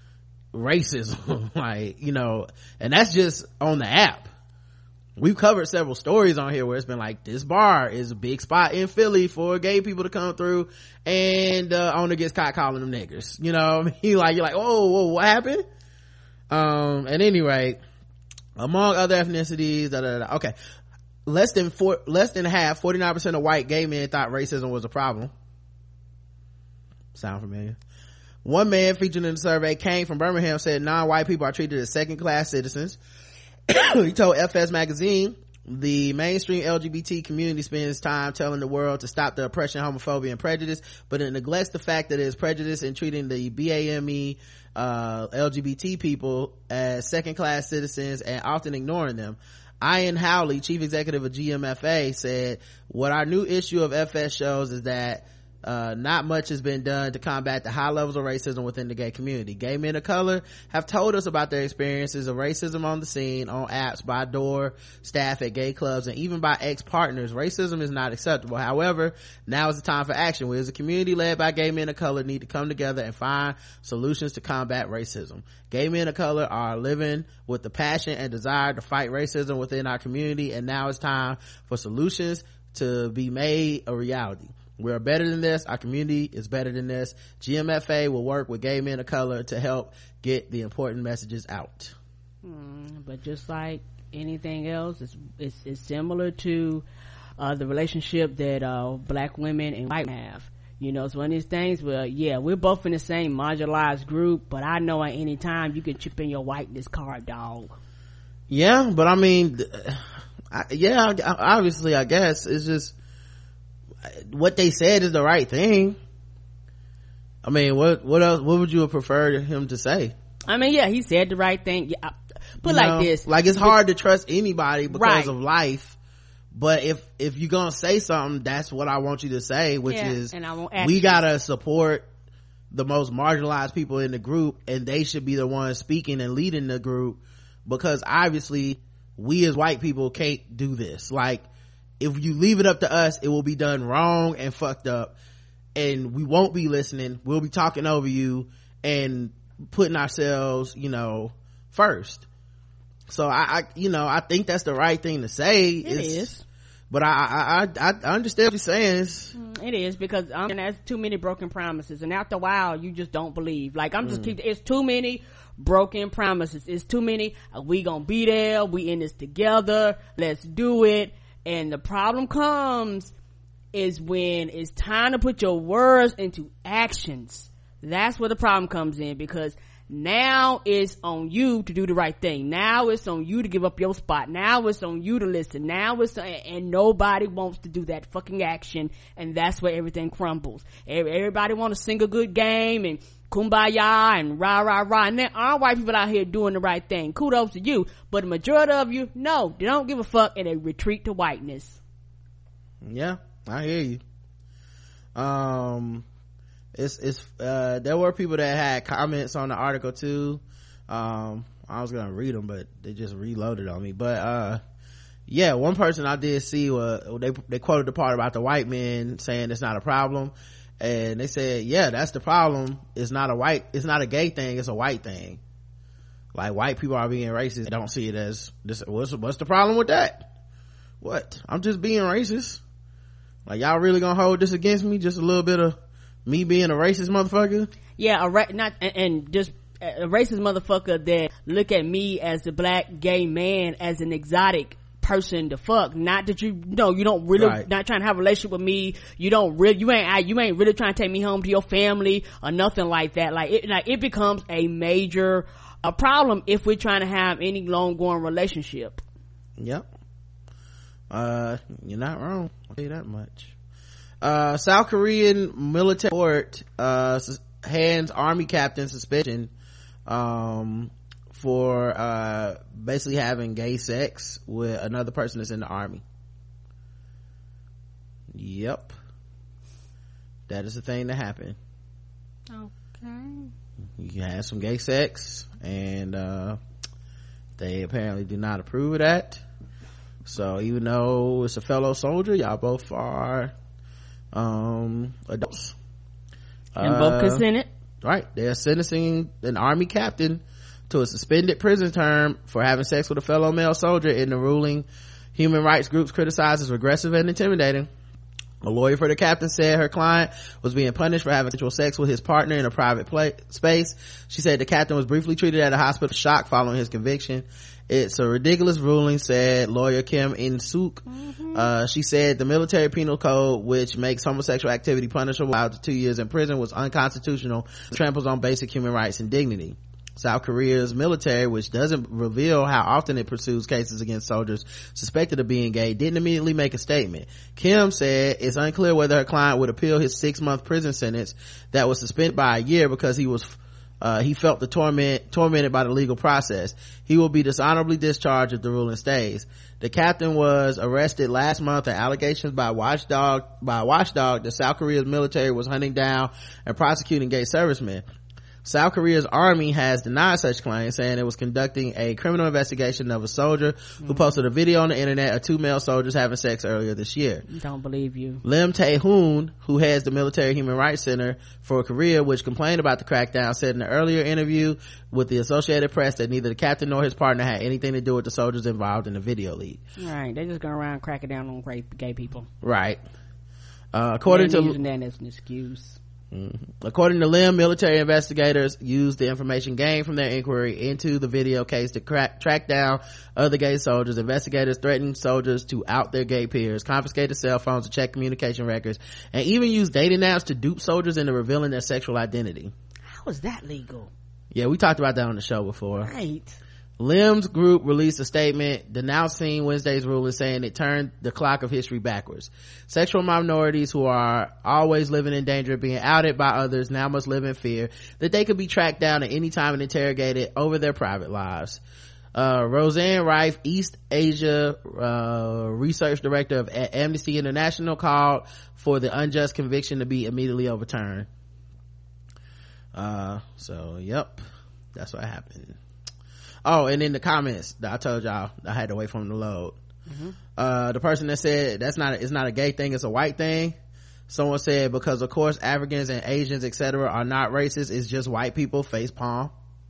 racism. Like, you know, and that's just on the app. We've covered several stories on here where it's been like, this bar is a big spot in Philly for gay people to come through, and the owner gets caught calling them niggers, you know what I mean? Like, you're like, oh, whoa, what happened? Um, at any rate, among other ethnicities, da, da, da, okay, less than four, less than half, forty-nine percent of white gay men thought racism was a problem. Sound familiar? One man featured in the survey, Kane from Birmingham, said non-white people are treated as second-class citizens. He told F S Magazine, the mainstream L G B T community spends time telling the world to stop the oppression, homophobia, and prejudice, but it neglects the fact that it is prejudice in treating the B A M E uh L G B T people as second-class citizens and often ignoring them. Ian Howley, chief executive of G M F A, said, what our new issue of F S shows is that Uh, not much has been done to combat the high levels of racism within the gay community. Gay men of color have told us about their experiences of racism on the scene, on apps, by door staff at gay clubs, and even by ex-partners. Racism is not acceptable. However, now is the time for action. We as a community led by gay men of color need to come together and find solutions to combat racism. Gay men of color are living with the passion and desire to fight racism within our community, and now it's time for solutions to be made a reality. We're better than this. Our community is better than this. G M F A will work with gay men of color to help get the important messages out. Mm, but just like anything else, it's it's, it's similar to uh, the relationship that uh, black women and white have. You know, it's one of these things where, yeah, we're both in the same marginalized group, but I know at any time you can chip in your whiteness card, dog. Yeah, but I mean, I, yeah, obviously, I guess it's just, what they said is the right thing. I mean, what what else, what would you have preferred him to say? I mean, yeah, he said the right thing. Yeah, put you like know, this, like it's hard to trust anybody because right. of life, but if if you're gonna say something, that's what I want you to say, which yeah, is and I won't we gotta support the most marginalized people in the group, and they should be the ones speaking and leading the group, because obviously we as white people can't do this. Like, if you leave it up to us, it will be done wrong and fucked up, and we won't be listening. We'll be talking over you and putting ourselves, you know, first. So I, I you know, I think that's the right thing to say. It it's, is. But I, I, I, I understand what you're saying. It's, it is, because um, there's too many broken promises, and after a while, you just don't believe. Like, I'm just Mm. keep, it's too many broken promises. It's too many. Uh, we gonna be there. We in this together. Let's do it. And the problem comes is when it's time to put your words into actions. That's where the problem comes in, because now it's on you to do the right thing. Now it's on you to give up your spot. Now it's on you to listen. Now it's, and nobody wants to do that fucking action, and that's where everything crumbles. Everybody want to sing a good game and kumbaya and rah rah rah, and there are white people out here doing the right thing. Kudos to you, but the majority of you, no, they don't give a fuck, and they retreat to whiteness. Yeah, I hear you. Um, it's it's uh there were people that had comments on the article too. um I was gonna read them, but they just reloaded on me. But uh yeah, one person I did see was they they quoted the part about the white men saying it's not a problem, and they said, yeah, that's the problem. It's not a white it's not a gay thing, it's a white thing. Like, white people are being racist. They don't see it as this. What's, what's the problem with that? What? I'm just being racist. Like, y'all really gonna hold this against me? Just a little bit of me being a racist motherfucker? Yeah, a ra- not and, and just a racist motherfucker that look at me as a black gay man as an exotic person to fuck. Not that you, you know, you don't really, right. not trying to have a relationship with me. You don't really, you ain't, you ain't really trying to take me home to your family or nothing like that. Like it, like it becomes a major a problem if we're trying to have any long going relationship. Yep. Uh, you're not wrong. I'll tell you that much. Uh, South Korean military court, uh, hands army captain suspension, um, for, uh, basically having gay sex with another person that's in the army. Yep. That is the thing that happened. Okay. You had some gay sex, and, uh, they apparently do not approve of that. So even though it's a fellow soldier, y'all both are um adults and uh, both consented. Right, they're sentencing an army captain to a suspended prison term for having sex with a fellow male soldier in the ruling human rights groups criticized as regressive and intimidating. A lawyer for the captain said her client was being punished for having sexual sex with his partner in a private play- space. She said the captain was briefly treated at a hospital for shock following his conviction. It's a ridiculous ruling, said lawyer Kim In-suk. Mm-hmm. Uh, she said the military penal code, which makes homosexual activity punishable up to two years in prison, was unconstitutional, tramples on basic human rights and dignity. South Korea's military, which doesn't reveal how often it pursues cases against soldiers suspected of being gay, didn't immediately make a statement. Kim said it's unclear whether her client would appeal his six-month prison sentence that was suspended by a year because he was uh he felt the torment tormented by the legal process. He will be dishonorably discharged if the ruling stays. The captain was arrested last month on allegations by watchdog by a watchdog that South Korea's military was hunting down and prosecuting gay servicemen. South Korea's army has denied such claims, saying it was conducting a criminal investigation of a soldier mm-hmm. who posted a video on the internet of two male soldiers having sex earlier this year. Don't believe you. Lim Tae-hoon, who heads the Military Human Rights Center for Korea, which complained about the crackdown, said in an earlier interview with the Associated Press that neither the captain nor his partner had anything to do with the soldiers involved in the video leak. Right, they're just going around cracking down on gay people. Right. Uh, according they're to using that as an excuse. Mm-hmm. According to Lim, military investigators used the information gained from their inquiry into the video case to crack, track down other gay soldiers. Investigators threatened soldiers to out their gay peers, confiscated cell phones to check communication records, and even used dating apps to dupe soldiers into revealing their sexual identity. How is that legal? Yeah, we talked about that on the show before. Right. Lim's group released a statement denouncing Wednesday's ruling, saying it turned the clock of history backwards. Sexual minorities who are always living in danger of being outed by others now must live in fear that they could be tracked down at any time and interrogated over their private lives. Uh, Roseanne Rife, East Asia uh, research director of A- Amnesty International, called for the unjust conviction to be immediately overturned. Uh, so, yep, that's what happened. Oh, and in the comments that I told y'all I had to wait for them to load. Mm-hmm. Uh, the person that said that's not, a, it's not a gay thing, it's a white thing. Someone said, because of course Africans and Asians, et cetera, are not racist. It's just white people. Face palm.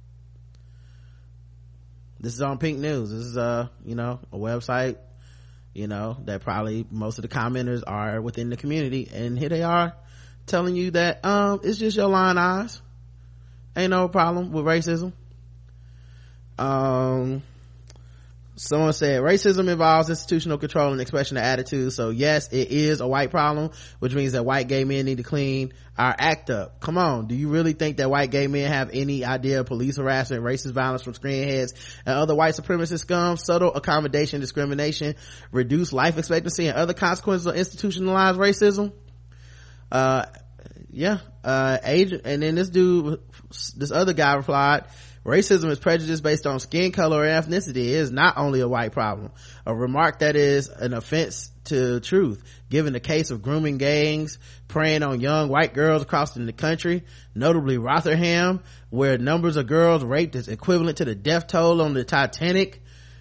This is on Pink News. This is, uh, you know, a website, you know, that probably most of the commenters are within the community. And here they are telling you that, um, it's just your lying eyes. Ain't no problem with racism. Um, someone said racism involves institutional control and expression of attitude. So yes, it is a white problem, which means that white gay men need to clean our act up. Come on. Do you really think that white gay men have any idea of police harassment, racist violence from skinheads and other white supremacist scum, subtle accommodation, discrimination, reduced life expectancy, and other consequences of institutionalized racism? Uh, yeah. Uh, age, and then this dude, this other guy replied, racism is prejudice based on skin color or ethnicity. It is not only a white problem. A remark that is an offense to truth, given the case of grooming gangs preying on young white girls across the country, notably Rotherham, where numbers of girls raped is equivalent to the death toll on the Titanic.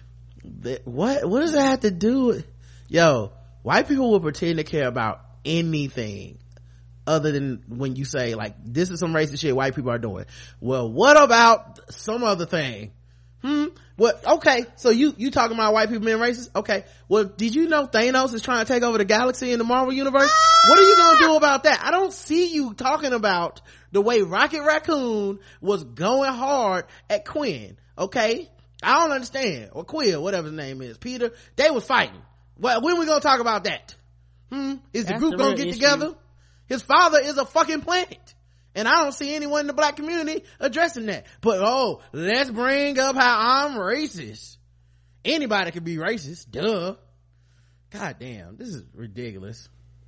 What, what does that have to do with, yo, white people will pretend to care about anything other than when you say like, this is some racist shit white people are doing. Well, what about some other thing? Hmm. What? Okay. So you, you talking about white people being racist? Okay. Well, did you know Thanos is trying to take over the galaxy in the Marvel universe? What are you gonna do about that? I don't see you talking about the way Rocket Raccoon was going hard at Quinn. Okay. I don't understand. Or Quill, whatever his name is. Peter. They was fighting. Well, when we gonna talk about that? Hmm. Is the That's group the gonna real get issue. together? His father is a fucking planet. And I don't see anyone in the black community addressing that. But, oh, let's bring up how I'm racist. Anybody can be racist. Duh. God damn. This is ridiculous.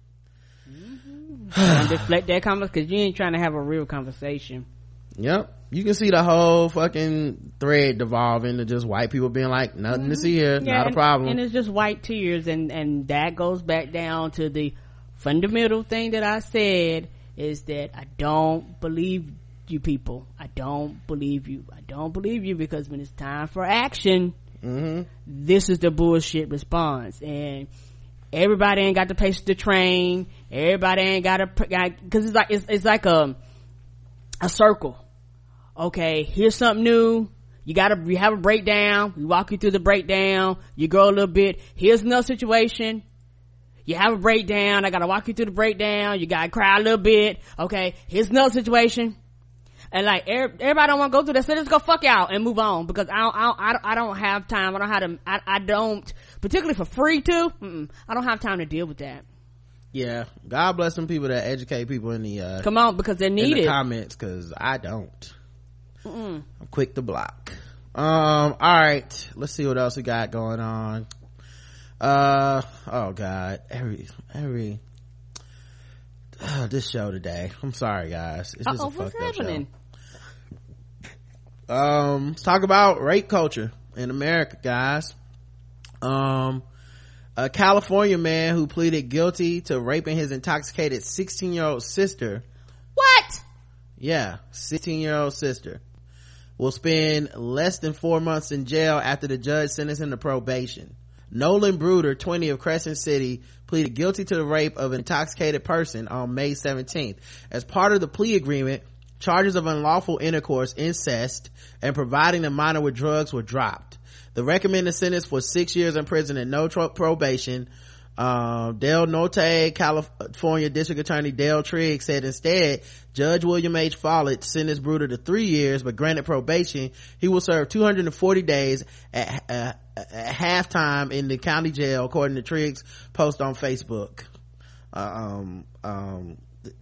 Mm-hmm. Don't deflect that comment because you ain't trying to have a real conversation. Yep. You can see the whole fucking thread devolve into just white people being like, nothing mm-hmm. to see here. Yeah, not and, a problem. And it's just white tears. And, and that goes back down to the fundamental thing that I said is that I don't believe you people. I don't believe you. I don't believe you because when it's time for action, mm-hmm. this is the bullshit response. And everybody ain't got to pace the train. Everybody ain't got to, cause it's like, it's, it's like a, a circle. Okay, here's something new. You gotta, you have a breakdown. We walk you through the breakdown. You grow a little bit. Here's another situation. You have a breakdown. I gotta walk you through the breakdown. You gotta cry a little bit. Okay, here's another situation. And like everybody don't want to go through that, so let's go fuck out and move on because I don't, I don't, I don't have time. I don't have to. I, I don't, particularly for free too. Mm-mm, I don't have time to deal with that. Yeah, God bless some people that educate people in the uh, come on because they need in the it. Comments because I don't. Mm-mm. I'm quick to block. Um. All right, let's see what else we got going on. Uh oh god every every uh, this show today, I'm sorry guys, it's just Uh-oh, a fucked up what's happening? show. Um let's talk about rape culture in America, guys. Um a California man who pleaded guilty to raping his intoxicated sixteen year old sister. What? Yeah, sixteen year old sister will spend less than four months in jail after the judge sentenced him to probation. Nolan Bruder, twenty, of Crescent City, pleaded guilty to the rape of an intoxicated person on May seventeenth. As part of the plea agreement, charges of unlawful intercourse, incest, and providing the minor with drugs were dropped. The recommended sentence was six years in prison and no tro- probation. Um, Del Norte, California District Attorney Dale Trigg said instead, Judge William H. Follett sentenced Bruder to three years but granted probation. He will serve two hundred forty days at, uh, at halftime in the county jail, according to Trigg's post on Facebook. Uh, um, um,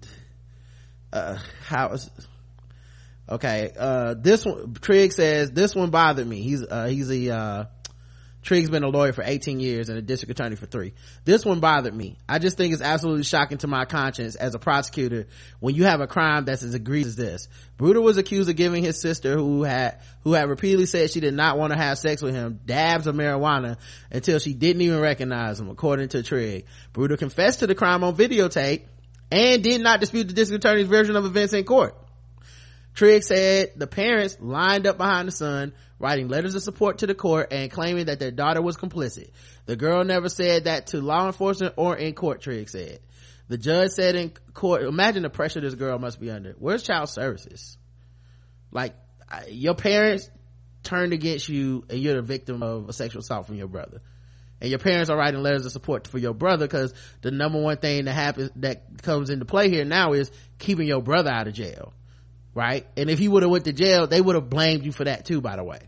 uh, how is, okay, uh, this one, Trigg says, this one bothered me. He's, uh, he's a, uh, Trigg's been a lawyer for eighteen years and a district attorney for three. This one bothered me. I just think it's absolutely shocking to my conscience as a prosecutor when you have a crime that's as egregious as this. Bruder was accused of giving his sister, who had who had repeatedly said she did not want to have sex with him, dabs of marijuana until she didn't even recognize him, according to Trigg. Bruder confessed to the crime on videotape and did not dispute the district attorney's version of events in court. Trigg said the parents lined up behind the son, writing letters of support to the court and claiming that their daughter was complicit. The girl never said that to law enforcement or in court, Trigg said. The judge said in court, imagine the pressure this girl must be under. Where's child services? Like, your parents turned against you and you're the victim of a sexual assault from your brother. And your parents are writing letters of support for your brother because the number one thing that happens, that comes into play here now is keeping your brother out of jail. Right? And if he would have went to jail, they would have blamed you for that too, by the way.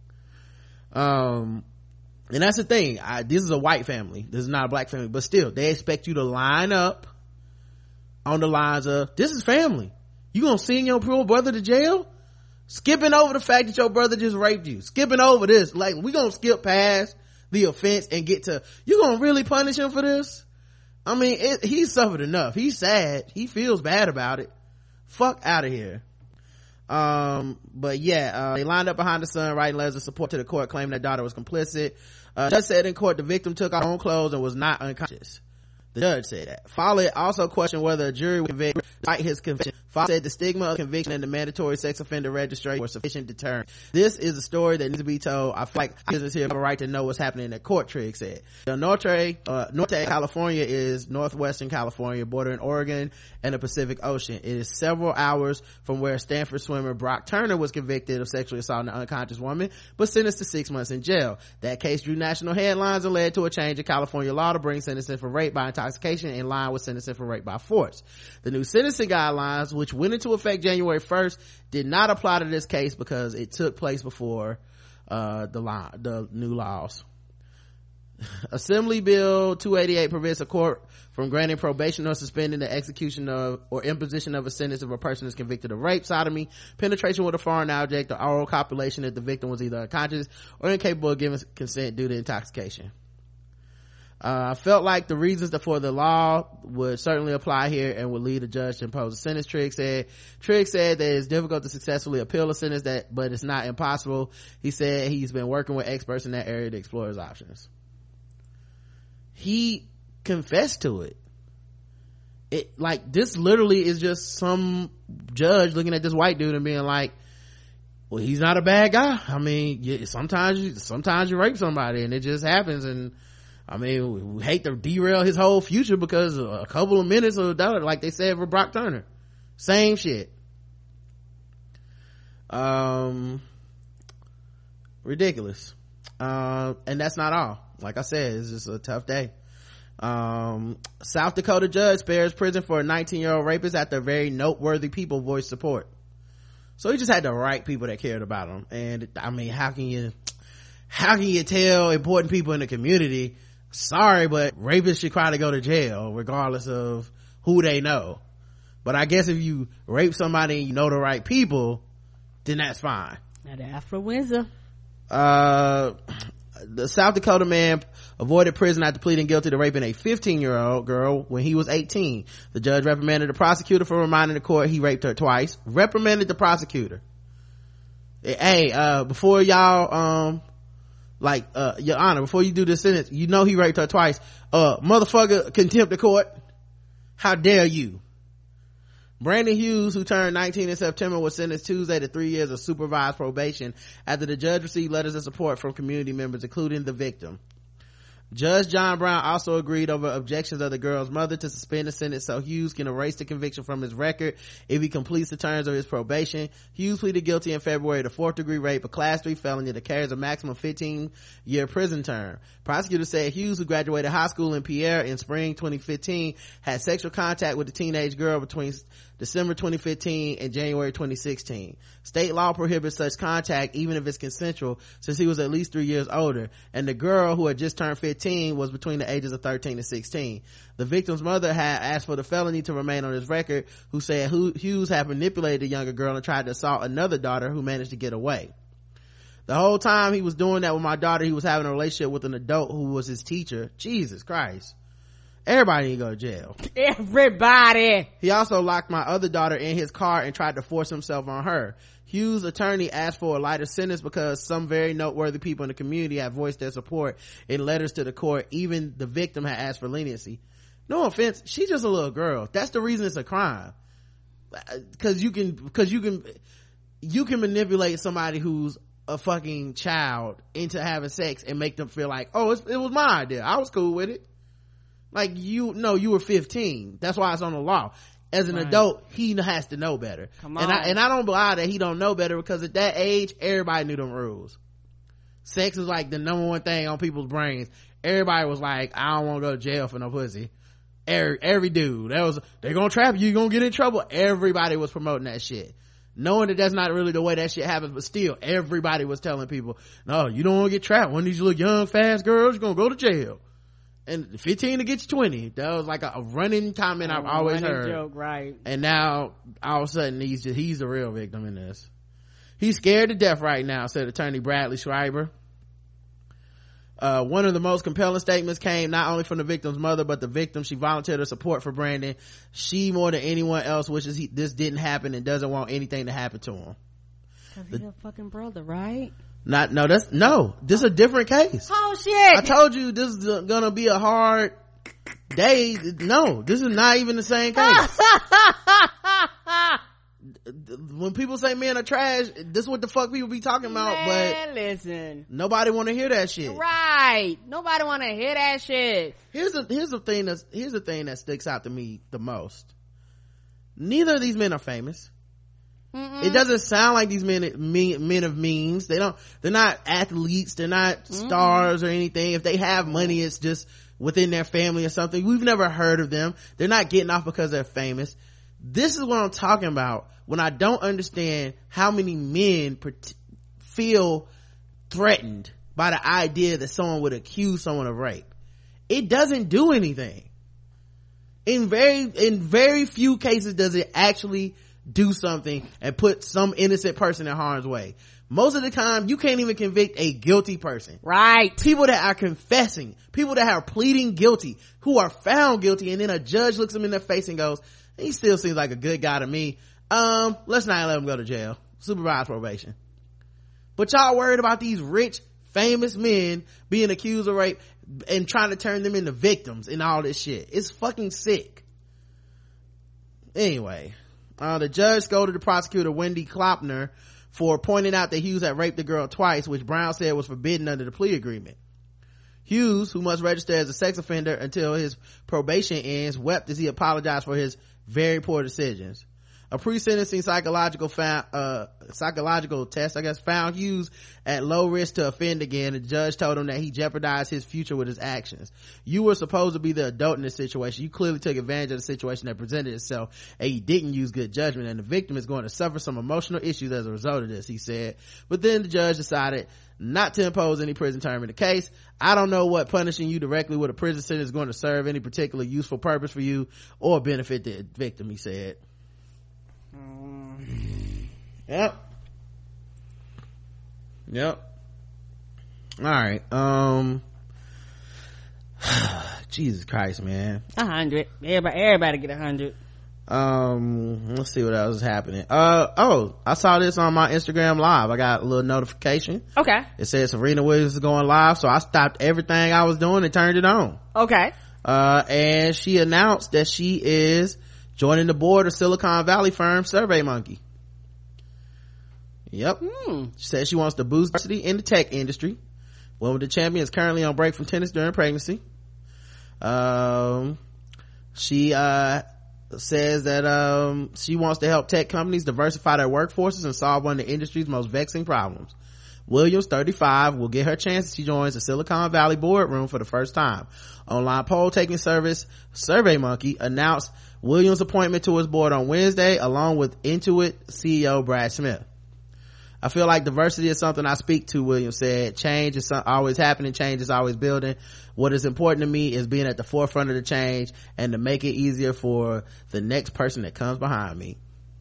Um, and that's the thing. I, this is a white family. This is not a black family, but still, they expect you to line up on the lines of, this is family. You gonna send your poor brother to jail? Skipping over the fact that your brother just raped you. Skipping over this. Like, we gonna skip past the offense and get to, you gonna really punish him for this? I mean, it, he's suffered enough. He's sad. He feels bad about it. Fuck out of here. Um, but yeah, uh, they lined up behind the son, writing letters of support to the court, claiming their daughter was complicit. Uh, judge said in court the victim took off her own clothes and was not unconscious. The judge said that. Follett also questioned whether a jury would convict despite his conviction. Follett said the stigma of conviction and the mandatory sex offender registration were sufficient deterrent. This is a story that needs to be told. I feel like business here have a right to know what's happening in the court, Trigg said. Del Norte, uh, Norte, California is northwestern California, bordering Oregon and the Pacific Ocean. It is several hours from where Stanford swimmer Brock Turner was convicted of sexually assaulting an unconscious woman, but sentenced to six months in jail. That case drew national headlines and led to a change in California law to bring sentencing for rape by intoxication in line with sentencing for rape by force. The new sentencing guidelines, which went into effect January first, did not apply to this case because it took place before uh the law, the new laws. Assembly Bill two eighty-eight prevents a court from granting probation or suspending the execution of or imposition of a sentence if a person is convicted of rape, sodomy, penetration with a foreign object, or oral copulation if the victim was either unconscious or incapable of giving consent due to intoxication. Uh, I felt like the reasons for the law would certainly apply here and would lead a judge to impose a sentence, Trigg said. Trigg said that it's difficult to successfully appeal a sentence, that, but it's not impossible. He said he's been working with experts in that area to explore his options. He confessed to it. It, like, this literally is just some judge looking at this white dude and being like, well, he's not a bad guy. I mean, you, sometimes you, sometimes you rape somebody and it just happens, and I mean, we hate to derail his whole future because of a couple of minutes of a dollar, like they said for Brock Turner. Same shit. Um, ridiculous. Um, and that's not all. Like I said, it's just a tough day. Um, South Dakota judge spares prison for a nineteen year old rapist after very noteworthy people voiced support. So he just had the right people that cared about him. And I mean, how can you, how can you tell important people in the community, sorry, but rapists should try to go to jail regardless of who they know? But I guess if you rape somebody and you know the right people, then that's fine. Now the Afro Windsor. Uh, the South Dakota man avoided prison after pleading guilty to raping a fifteen year old girl when he was eighteen. The judge reprimanded the prosecutor for reminding the court he raped her twice. Reprimanded the prosecutor. Hey, uh, before y'all, um, like, uh, your honor, before you do this sentence, you know he raped her twice. Uh, motherfucker, contempt of court. How dare you? Brandon Hughes, who turned nineteen in September, was sentenced Tuesday to three years of supervised probation after the judge received letters of support from community members, including the victim. Judge John Brown also agreed over objections of the girl's mother to suspend the sentence so Hughes can erase the conviction from his record if he completes the terms of his probation. Hughes pleaded guilty in February to fourth degree rape, a class three felony that carries a maximum fifteen year prison term. Prosecutors said Hughes, who graduated high school in Pierre in spring twenty fifteen, had sexual contact with the teenage girl between December twenty fifteen and January twenty sixteen. State law prohibits such contact even if it's consensual, since he was at least three years older, and the girl, who had just turned fifteen, was between the ages of thirteen and sixteen. The victim's mother had asked for the felony to remain on his record, who said Hughes had manipulated the younger girl and tried to assault another daughter who managed to get away. The whole time he was doing that with my daughter, he was having a relationship with an adult who was his teacher. Jesus Christ. Everybody need to go to jail. Everybody. He also locked my other daughter in his car and tried to force himself on her. Hughes' attorney asked for a lighter sentence because some very noteworthy people in the community have voiced their support in letters to the court. Even the victim had asked for leniency. No offense, she's just a little girl. That's the reason it's a crime. because you can because you can you can manipulate somebody who's a fucking child into having sex and make them feel like, oh, it's, it was my idea, I was cool with it. Like, you know, you were fifteen, that's why it's on the law. As an right. adult, he has to know better. Come on. And I, and I don't believe that he don't know better, because at that age, everybody knew them rules. Sex is like the number one thing on people's brains. Everybody was like, I don't want to go to jail for no pussy. Every, every dude, that was, they're gonna trap you, you're gonna get in trouble. Everybody was promoting that shit, knowing that that's not really the way that shit happens, but still everybody was telling people, no, you don't want to get trapped. One of these little young fast girls, you're gonna go to jail. And fifteen to get you twenty. That was like a, a running comment I've always heard. Joke, right. And now all of a sudden he's just, he's the real victim in this. He's scared to death right now, said attorney Bradley Schreiber. Uh, one of the most compelling statements came not only from the victim's mother, but the victim. She volunteered her support for Brandon. She, more than anyone else, wishes he, this didn't happen and doesn't want anything to happen to him. Cause he's a fucking brother, right? Not, no, that's, no, this is a different case. Oh shit. I told you this is gonna be a hard day. No, this is not even the same case. When people say men are trash, this is what the fuck people be talking about. Man, but listen, nobody want to hear that shit. Right, nobody want to hear that shit. Here's the here's the thing that's here's the thing that sticks out to me the most. Neither of these men are famous. Mm-mm. It doesn't sound like these men men, men of means. They don't, they're not athletes, they're not mm-hmm. stars or anything. If they have money, it's just within their family or something. We've never heard of them. They're not getting off because they're famous. This is what I'm talking about when I don't understand how many men feel threatened by the idea that someone would accuse someone of rape. It doesn't do anything. In very in very few cases does it actually do something and put some innocent person in harm's way. Most of the time you can't even convict a guilty person. Right. People that are confessing, people that are pleading guilty, who are found guilty, and then a judge looks them in their face and goes, he still seems like a good guy to me, um let's not let him go to jail, supervised probation. But y'all worried about these rich famous men being accused of rape and trying to turn them into victims and all this shit. It's fucking sick. Anyway, Uh, the judge scolded the prosecutor Wendy Klopner for pointing out that Hughes had raped the girl twice, which Brown said was forbidden under the plea agreement. Hughes, who must register as a sex offender until his probation ends, wept as he apologized for his very poor decisions. A pre-sentencing psychological found, uh, psychological test, I guess, found Hughes at low risk to offend again. The judge told him that he jeopardized his future with his actions. You were supposed to be the adult in this situation. You clearly took advantage of the situation that presented itself, and you didn't use good judgment, and the victim is going to suffer some emotional issues as a result of this, he said. But then the judge decided not to impose any prison term in the case. I don't know what punishing you directly with a prison sentence is going to serve any particular useful purpose for you or benefit the victim, he said. Yep. Yep. All right. Um. Jesus Christ, man. A hundred. Everybody, everybody get a hundred. Um. Let's see what else is happening. Uh. Oh, I saw this on my Instagram live. I got a little notification. Okay. It said Serena Williams is going live, so I stopped everything I was doing and turned it on. Okay. Uh. And she announced that she is joining the board of Silicon Valley firm SurveyMonkey. Yep. Hmm. She says she wants to boost diversity in the tech industry. Wimbledon champion is currently on break from tennis during pregnancy. Um, she uh says that um she wants to help tech companies diversify their workforces and solve one of the industry's most vexing problems. Williams, thirty-five, will get her chance as she joins the Silicon Valley boardroom for the first time. Online poll taking service SurveyMonkey announced Williams' appointment to his board on Wednesday, along with Intuit C E O Brad Smith. I feel like diversity is something I speak to, Williams said. Change is always happening. Change is always building. What is important to me is being at the forefront of the change and to make it easier for the next person that comes behind me.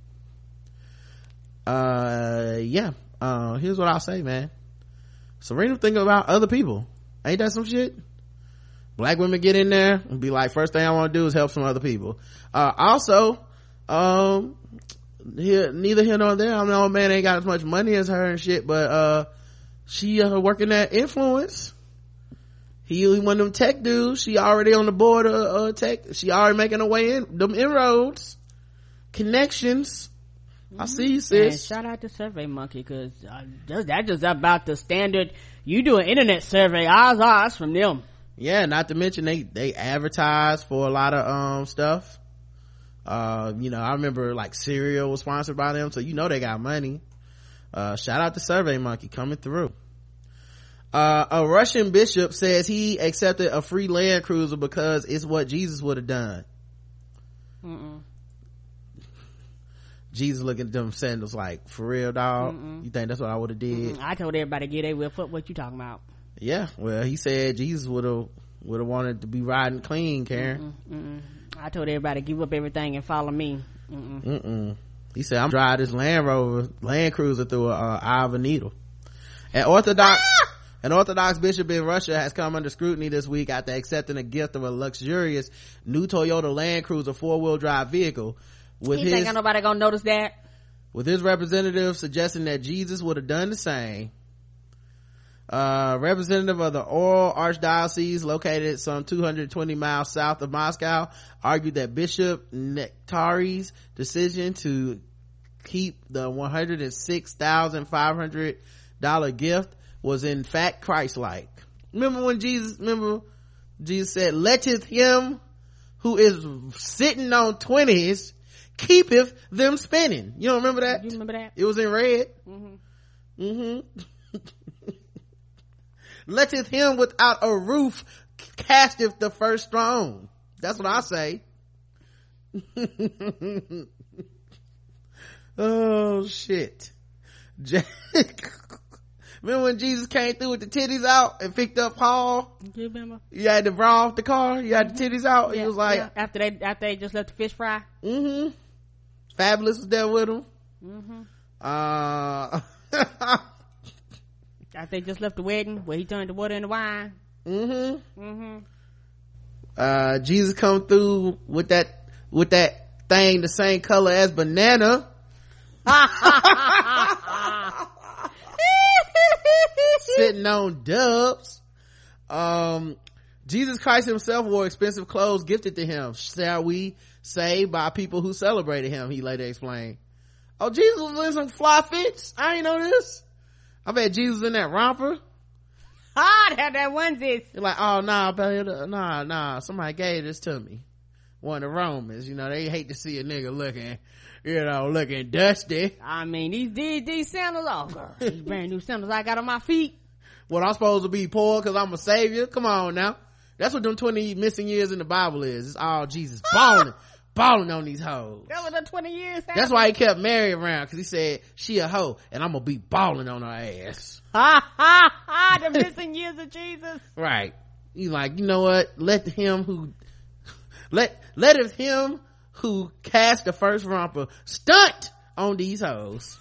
Uh, yeah. Uh, here's what I'll say, man. Serena thinking about other people. Ain't that some shit? Black women get in there and be like, first thing I want to do is help some other people. Uh, also, um, here, neither here nor there. I know a man ain't got as much money as her and shit, but uh she uh, working at Influence. He one of them tech dudes. She already on the board of uh, tech. She already making her way in them inroads. connections. I see you, And sis. shout out to Survey Monkey, cause uh, just, that's just about the standard. You do an internet survey, ours, ours from them. Yeah, not to mention they they advertise for a lot of um stuff. Uh, you know, I remember like cereal was sponsored by them, so you know they got money. Uh, shout out to Survey Monkey coming through. Uh, a Russian bishop says he accepted a free Land Cruiser because it's what Jesus would have done. Mm-mm. Jesus looking at them sandals like, for real, dog? Mm-mm. You think that's what I would have did? Mm-mm. I told everybody to get their whip. What you talking about? Yeah, well, he said Jesus would have would have wanted to be riding clean, Karen. Mm-mm. Mm-mm. I told everybody to give up everything and follow me. Mm-mm. Mm-mm. He said, I'm driving this Land Rover, Land Cruiser through a uh, eye of a needle. An Orthodox, ah! an Orthodox bishop in Russia has come under scrutiny this week after accepting a gift of a luxurious new Toyota Land Cruiser four-wheel drive vehicle. With you his, think nobody gonna notice that? With his representative suggesting that Jesus would have done the same. Uh, representative of the Oral Archdiocese, located some two hundred twenty miles south of Moscow, argued that Bishop Nektari's decision to keep the one hundred six thousand five hundred dollars gift was in fact Christ-like. Remember when Jesus, remember Jesus said, letteth him who is sitting on twenties keepeth them spinning. You don't remember that? You remember that? It was in red. Mm-hmm. Mm-hmm. Letteth him without a roof casteth the first stone. That's what I say. Oh shit. Remember when Jesus came through with the titties out and picked up Paul? You remember? You had to draw off the car. You had the titties out. Yeah, he was like, yeah. after they after they just let the fish fry. Mm-hmm. Fabulous was there with him. Mm-hmm. Uh, after they just left the wedding where he turned the water into wine. Mm-hmm. Mm-hmm. Uh, Jesus come through with that with that thing the same color as banana. Sitting on dubs. Um, Jesus Christ himself wore expensive clothes gifted to him, shall we say, by people who celebrated him, he later explained. Oh, Jesus was in some fly fits? I ain't know this. I bet Jesus in that romper. Ah, they had that onesie. You're like, oh nah, baby, nah, nah, somebody gave this to me. One of the Romans, you know, they hate to see a nigga looking, you know, looking dusty. I mean, these these, these sandals, oh girl, these brand new sandals I got on my feet. What, I'm supposed to be poor because I'm a savior? Come on now. That's what them twenty missing years in the Bible is. It's all Jesus balling, balling on these hoes. That was the twenty years. That's why he kept Mary around, because he said, she a hoe and I'm gonna be balling on her ass. Ha ha ha, the missing years of Jesus. Right. He's like, you know what? Let him who, let, let it him who cast the first romper stunt on these hoes.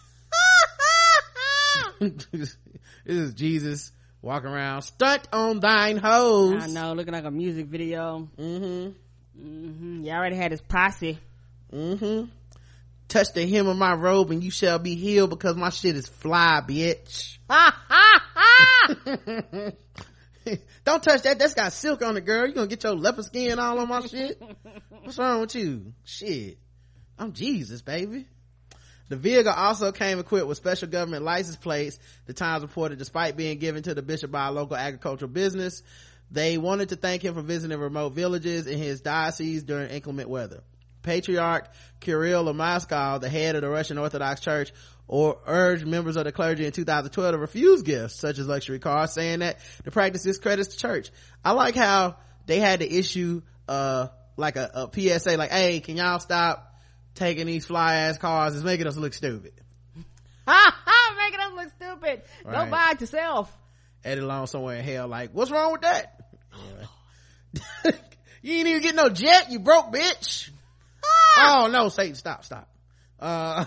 This is Jesus walking around, stunt on thine hoes. I know, looking like a music video. Mm-hmm. Mm-hmm. You already had his posse. Mm-hmm. Touch the hem of my robe and you shall be healed because my shit is fly, bitch. Ha ha ha. Don't touch that. That's got silk on it, girl. You gonna get your leopard skin all on my shit? What's wrong with you? Shit. I'm Jesus, baby. The vehicle also came equipped with special government license plates. The Times reported, despite being given to the bishop by a local agricultural business, they wanted to thank him for visiting remote villages in his diocese during inclement weather. Patriarch Kirill of Moscow, the head of the Russian Orthodox Church, or urged members of the clergy in two thousand twelve to refuse gifts such as luxury cars, saying that the practice discredits the church. I like how they had to issue uh like a, a P S A, like, hey, can y'all stop taking these fly ass cars? It's making us look stupid. Ha ha, making us look stupid. Right. Don't buy it yourself. Eddie Long somewhere in hell, like, what's wrong with that? Yeah. You ain't even get no jet, you broke bitch. Ah! Oh no, Satan, stop, stop. Uh,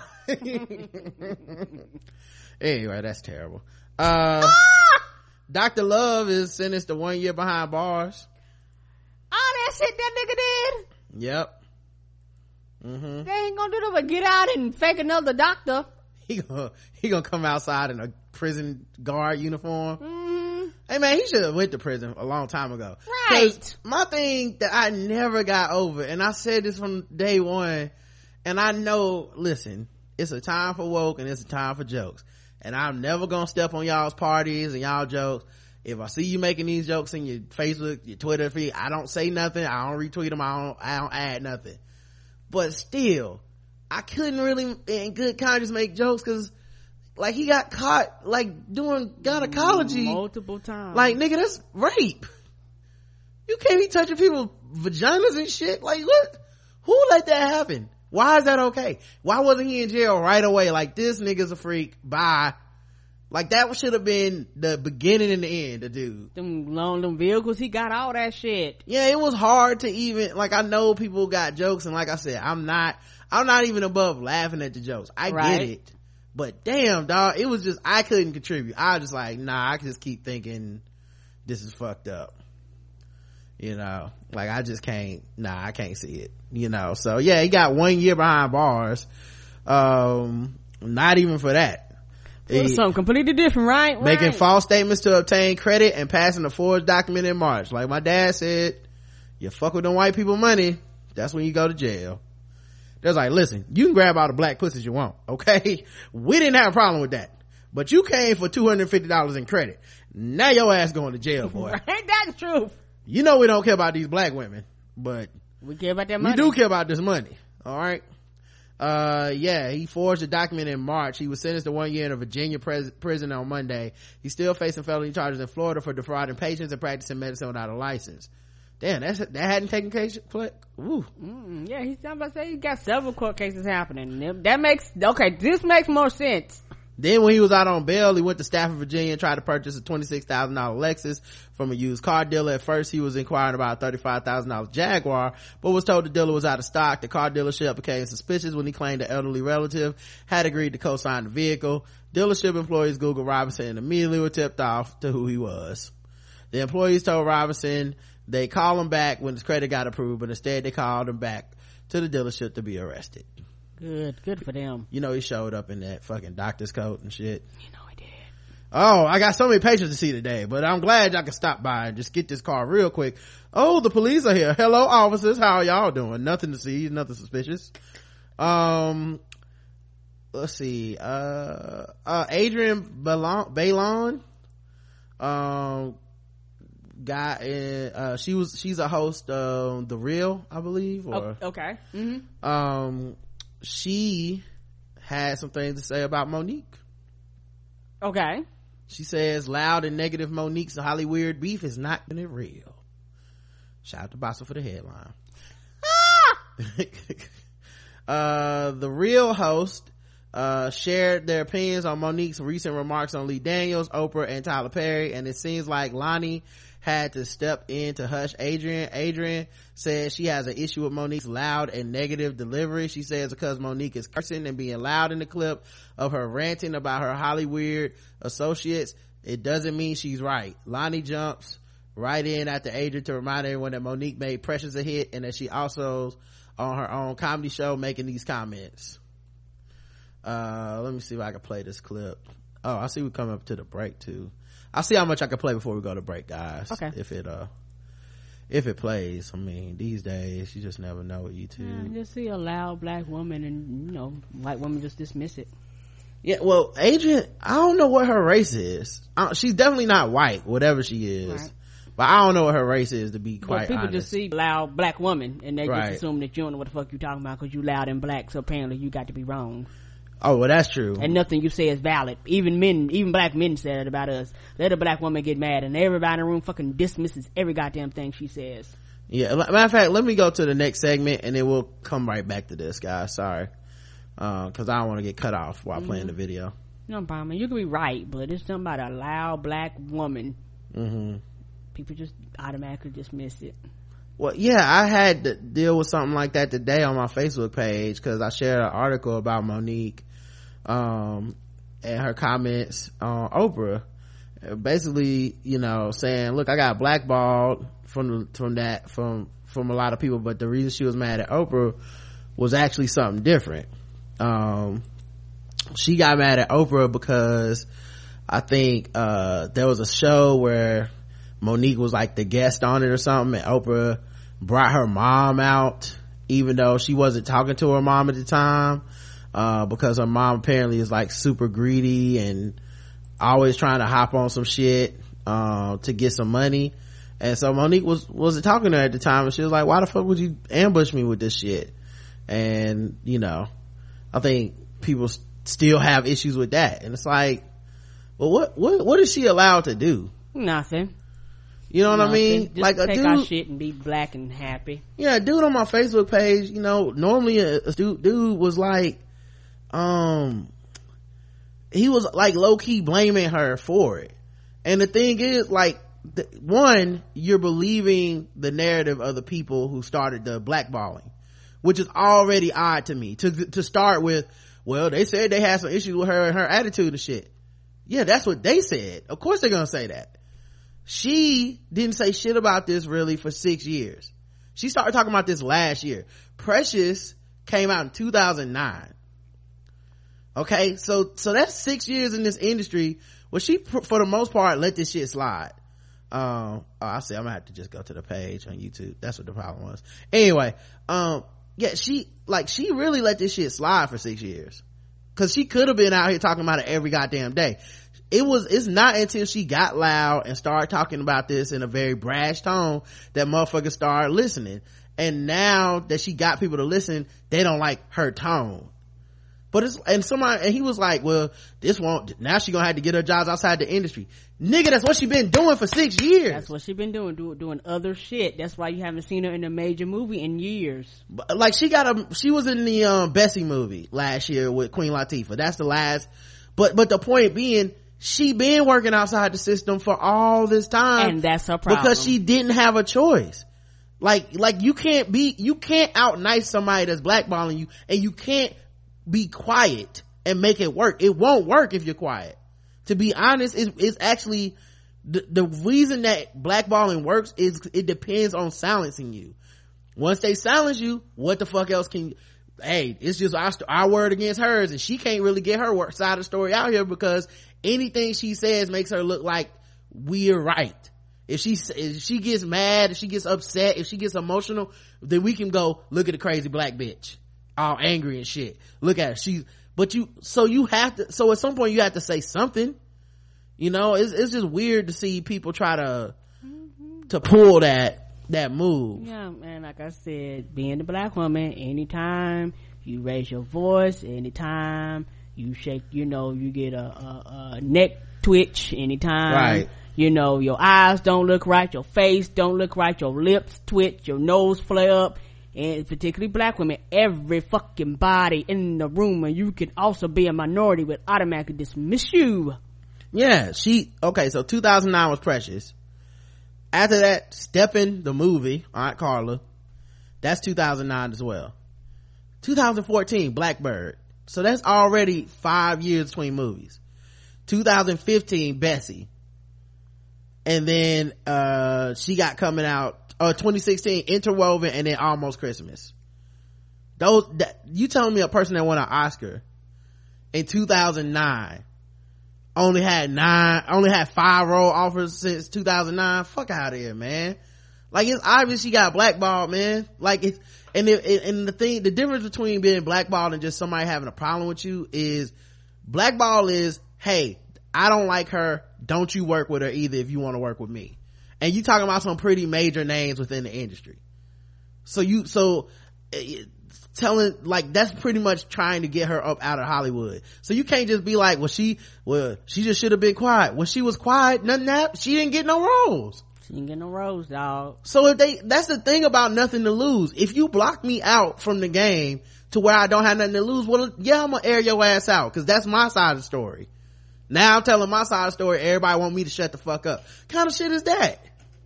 anyway, that's terrible. Uh, ah! Doctor Love is sentenced to one year behind bars. All that shit that nigga did. Yep. Mm-hmm. They ain't gonna do nothing but get out and fake another doctor. He gonna, he gonna come outside in a prison guard uniform. Mm-hmm. Hey man, he should have went to prison a long time ago. Right. My thing that I never got over, and I said this from day one, And I know, listen, it's a time for woke and it's a time for jokes. And I'm never gonna step on y'all's parties and y'all jokes. If I see you making these jokes in your Facebook, your Twitter feed, I don't say nothing. I don't retweet them. I don't, I don't add nothing. But still, I couldn't really in good conscience make jokes because like he got caught like doing gynecology multiple times. Like, nigga, that's rape. You can't be touching people's vaginas and shit. Like, what? Who let that happen? Why is that okay? Why wasn't he in jail right away? Like, this nigga's a freak. Bye. Like, that should have been the beginning and the end, the dude. Them long, them vehicles, he got all that shit. Yeah, it was hard to even, like, I know people got jokes, and like I said, I'm not, I'm not even above laughing at the jokes. I right. get it. But damn, dog, it was just, I couldn't contribute. I was just like, nah, I can just keep thinking this is fucked up. You know, like I just can't, nah, I can't see it, you know. So yeah, he got one year behind bars. Um, not even for that. He, something completely different, right? Making right. false statements to obtain credit and passing a forged document in March. Like my dad said, you fuck with them white people money, that's when you go to jail. There's like, listen, you can grab all the black pussies you want, okay? We didn't have a problem with that. But you came for two hundred fifty dollars in credit. Now your ass going to jail, boy. Ain't that the truth? You know we don't care about these black women, but we care about that money. We do care about this money. All right. Uh, yeah, he forged a document in March. He was sentenced to one year in a Virginia pres- prison on Monday. He's still facing felony charges in Florida for defrauding patients and practicing medicine without a license. Damn, that's, that hadn't taken place. Ooh. Mm, yeah, he's I'm about to say he got several court cases happening. That makes okay. This makes more sense. Then when he was out on bail, he went to Stafford, Virginia and tried to purchase a twenty-six thousand dollars Lexus from a used car dealer. At first he was inquiring about a thirty-five thousand dollars Jaguar, but was told the dealer was out of stock. The car dealership became suspicious when he claimed the elderly relative had agreed to co-sign the vehicle. Dealership employees Googled Robinson and immediately were tipped off to who he was. The employees told Robinson they call him back when his credit got approved, but instead they called him back to the dealership to be arrested. Good, good for them. You know, he showed up in that fucking doctor's coat and shit. You know he did. Oh, I got so many patients to see today, but I'm glad y'all can stop by and just get this car real quick. Oh, the police are here. Hello, officers. How are y'all doing? Nothing to see, nothing suspicious. Um, let's see. Uh, uh, Adrienne Bailon, um, got in, uh, she was, she's a host of The Real, I believe, or. Oh, okay. Mm-hmm. Um, she had some things to say about Monique. Okay. She says loud and negative Monique's Hollywood beef is not gonna be real. Shout out to Bossa for the headline. uh the Real host uh shared their opinions on Monique's recent remarks on Lee Daniels, Oprah, and Tyler Perry, and it seems like Lonnie had to step in to hush Adrienne. Adrienne says she has an issue with Monique's loud and negative delivery. She says because Monique is cursing and being loud in the clip of her ranting about her Hollywood associates, it doesn't mean she's right. Lonnie jumps right in after Adrienne to remind everyone that Monique made Precious a hit and that she also on her own comedy show making these comments. Uh, let me see if I can play this clip. Oh, I see we come up to the break too. I'll see how much I can play before we go to break, guys. Okay. If it, uh, if it plays. I mean, these days, you just never know with YouTube. Yeah, just see a loud black woman and, you know, white women just dismiss it. Yeah, well, Adrienne, I don't know what her race is. I, she's definitely not white, whatever she is. Right. But I don't know what her race is, to be quite honest. But people honest. just see loud black woman and they right. just assume that you don't know what the fuck you talking about because you loud and black, so apparently you got to be wrong. Oh, well, that's true. And nothing you say is valid. Even men, even black men said it about us. Let a black woman get mad and everybody in the room fucking dismisses every goddamn thing she says. Yeah, matter of fact, let me go to the next segment and then we'll come right back to this, guys. Sorry. Uh, cause I don't want to get cut off while mm-hmm. playing the video. No problem. You could be right, but it's something about a loud black woman. Mm-hmm. People just automatically dismiss it. Well, yeah, I had to deal with something like that today on my Facebook page because I shared an article about Monique um and her comments on Oprah, basically, you know, saying, look, I got blackballed from the, from that from from a lot of people, but the reason she was mad at Oprah was actually something different. Um she got mad at Oprah because I think uh there was a show where Monique was like the guest on it or something, and Oprah brought her mom out even though she wasn't talking to her mom at the time, uh, because her mom apparently is like super greedy and always trying to hop on some shit, uh, to get some money. And so Monique was, wasn't talking to her at the time, and she was like, why the fuck would you ambush me with this shit? And, you know, I think people still have issues with that. And it's like, well, what, what, what is she allowed to do? Nothing. You know what Nothing. I mean? Just like a take dude, our shit and be black and happy. Yeah, a dude on my Facebook page, you know, normally a, a dude, dude was like, um, he was like low key blaming her for it. And the thing is, like, the, one, you're believing the narrative of the people who started the blackballing, which is already odd to me. To to start with, well, they said they had some issues with her and her attitude and shit. Yeah, that's what they said. Of course they're gonna say that. She didn't say shit about this really for six years. She started talking about this last year. Precious came out in two thousand nine. Okay, so so that's six years in this industry where she, for the most part, let this shit slide. Um, oh, I see. I'm gonna have to just go to the page on YouTube. That's what the problem was. Anyway, um, yeah, she like she really let this shit slide for six years, because she could have been out here talking about it every goddamn day. It was. It's not until she got loud and started talking about this in a very brash tone that motherfuckers started listening. And now that she got people to listen, they don't like her tone. But it's, and somebody, and he was like, well, this won't, now she gonna have to get her jobs outside the industry. Nigga, that's what she been doing for six years. That's what she been doing, do, doing other shit. That's why you haven't seen her in a major movie in years. But, like, she got a, she was in the, um, Bessie movie last year with Queen Latifah. That's the last, but, but the point being, she been working outside the system for all this time. And that's her problem. Because she didn't have a choice. Like, like you can't be, you can't out nice somebody that's blackballing you, and you can't be quiet and make it work. It won't work if you're quiet. To be honest, it's, it's actually the, the reason that blackballing works is it depends on silencing you. Once they silence you, what the fuck else can you, hey, it's just our, our word against hers, and she can't really get her side of the story out here, because anything she says makes her look like we're right. If she, if she gets mad, if she gets upset, if she gets emotional, then we can go, look at the crazy black bitch, all angry and shit. Look at her. She, but you, so you have to, so at some point you have to say something. You know, it's, it's just weird to see people try to, mm-hmm. to pull that, that move. Yeah, man, like I said, being the black woman, anytime you raise your voice, anytime you shake, you know, you get a, a, a neck twitch, anytime. Right. You know, your eyes don't look right, your face don't look right, your lips twitch, your nose flare up, and particularly black women, every fucking body in the room, and you can also be a minority, would automatically dismiss you. Yeah, she, okay, so two thousand nine was Precious. After that, Steppin', the movie, Aunt Carla, that's two thousand nine as well. two thousand fourteen, Blackbird. So that's already five years between movies. two thousand fifteen, Bessie. And then, uh, she got coming out, uh, twenty sixteen, Interwoven, and then Almost Christmas. Those, that, you telling me a person that won an Oscar in two thousand nine only had nine, only had five role offers since two thousand nine? Fuck out of here, man. Like, it's obvious she got blackballed, man. Like, it's, and it, and the thing, the difference between being blackballed and just somebody having a problem with you is, blackball is, hey, I don't like her, don't you work with her either if you want to work with me. And you talking about some pretty major names within the industry. So you, so, telling, like, that's pretty much trying to get her up out of Hollywood. So you can't just be like, well, she, well, she just should have been quiet. When she was quiet, nothing happened. She didn't get no roles. She didn't get no roles, dog. So if they, that's the thing about nothing to lose. If you block me out from the game to where I don't have nothing to lose, well, yeah, I'm gonna air your ass out, cause that's my side of the story. Now I'm telling my side of the story, everybody want me to shut the fuck up. What kind of shit is that?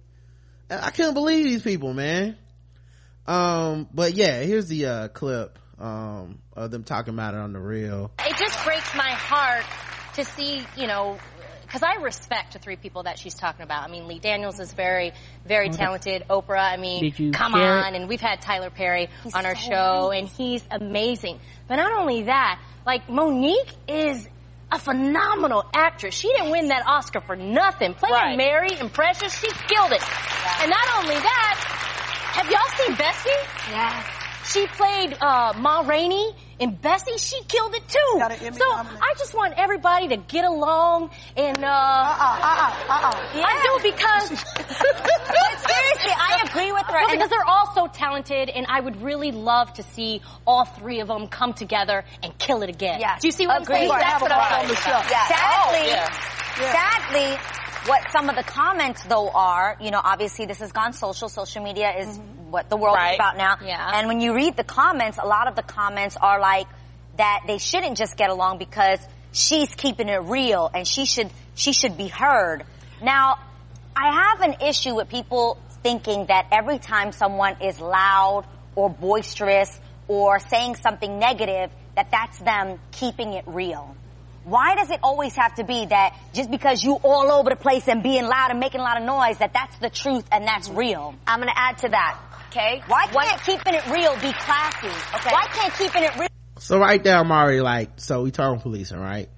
I can't believe these people, man. Um, but yeah, here's the, uh, clip, um, of them talking about it on The Real. It just breaks my heart to see, you know, because I respect the three people that she's talking about. I mean, Lee Daniels is very, very talented. Oprah, I mean, come on. And we've had Tyler Perry he's on our so show, amazing. And he's amazing. But not only that, like, Monique is a phenomenal actress. She didn't win that Oscar for nothing. Playing right. Mary and Precious, she killed it. Yeah. And not only that, have y'all seen Bessie? Yeah. she played uh, Ma Rainey in Bessie. She killed it too. So I just want everybody to get along and uh. Uh-uh, uh-uh, uh-uh. Yeah. I do because. But seriously, I agree with her. Well, because they're all so talented, and I would really love to see all three of them come together and kill it again. Yes. Do you see what Agreed. I'm saying? That's what I'm on the show. Yeah. Sadly, Oh, yeah. Yeah. sadly, what some of the comments though are, you know, obviously this has gone social. Social media is mm-hmm. what the world Right. is about now. Yeah. And when you read the comments, a lot of the comments are like that they shouldn't just get along because she's keeping it real and she should she should be heard. Now, I have an issue with people thinking that every time someone is loud or boisterous or saying something negative, that that's them keeping it real. Why does it always have to be that just because you all over the place and being loud and making a lot of noise, that that's the truth and that's real? I'm going to add to that, okay? Why can't keeping it real be classy? Okay. Why can't keeping it real? So right there, I'm already like, so we turn policing, right?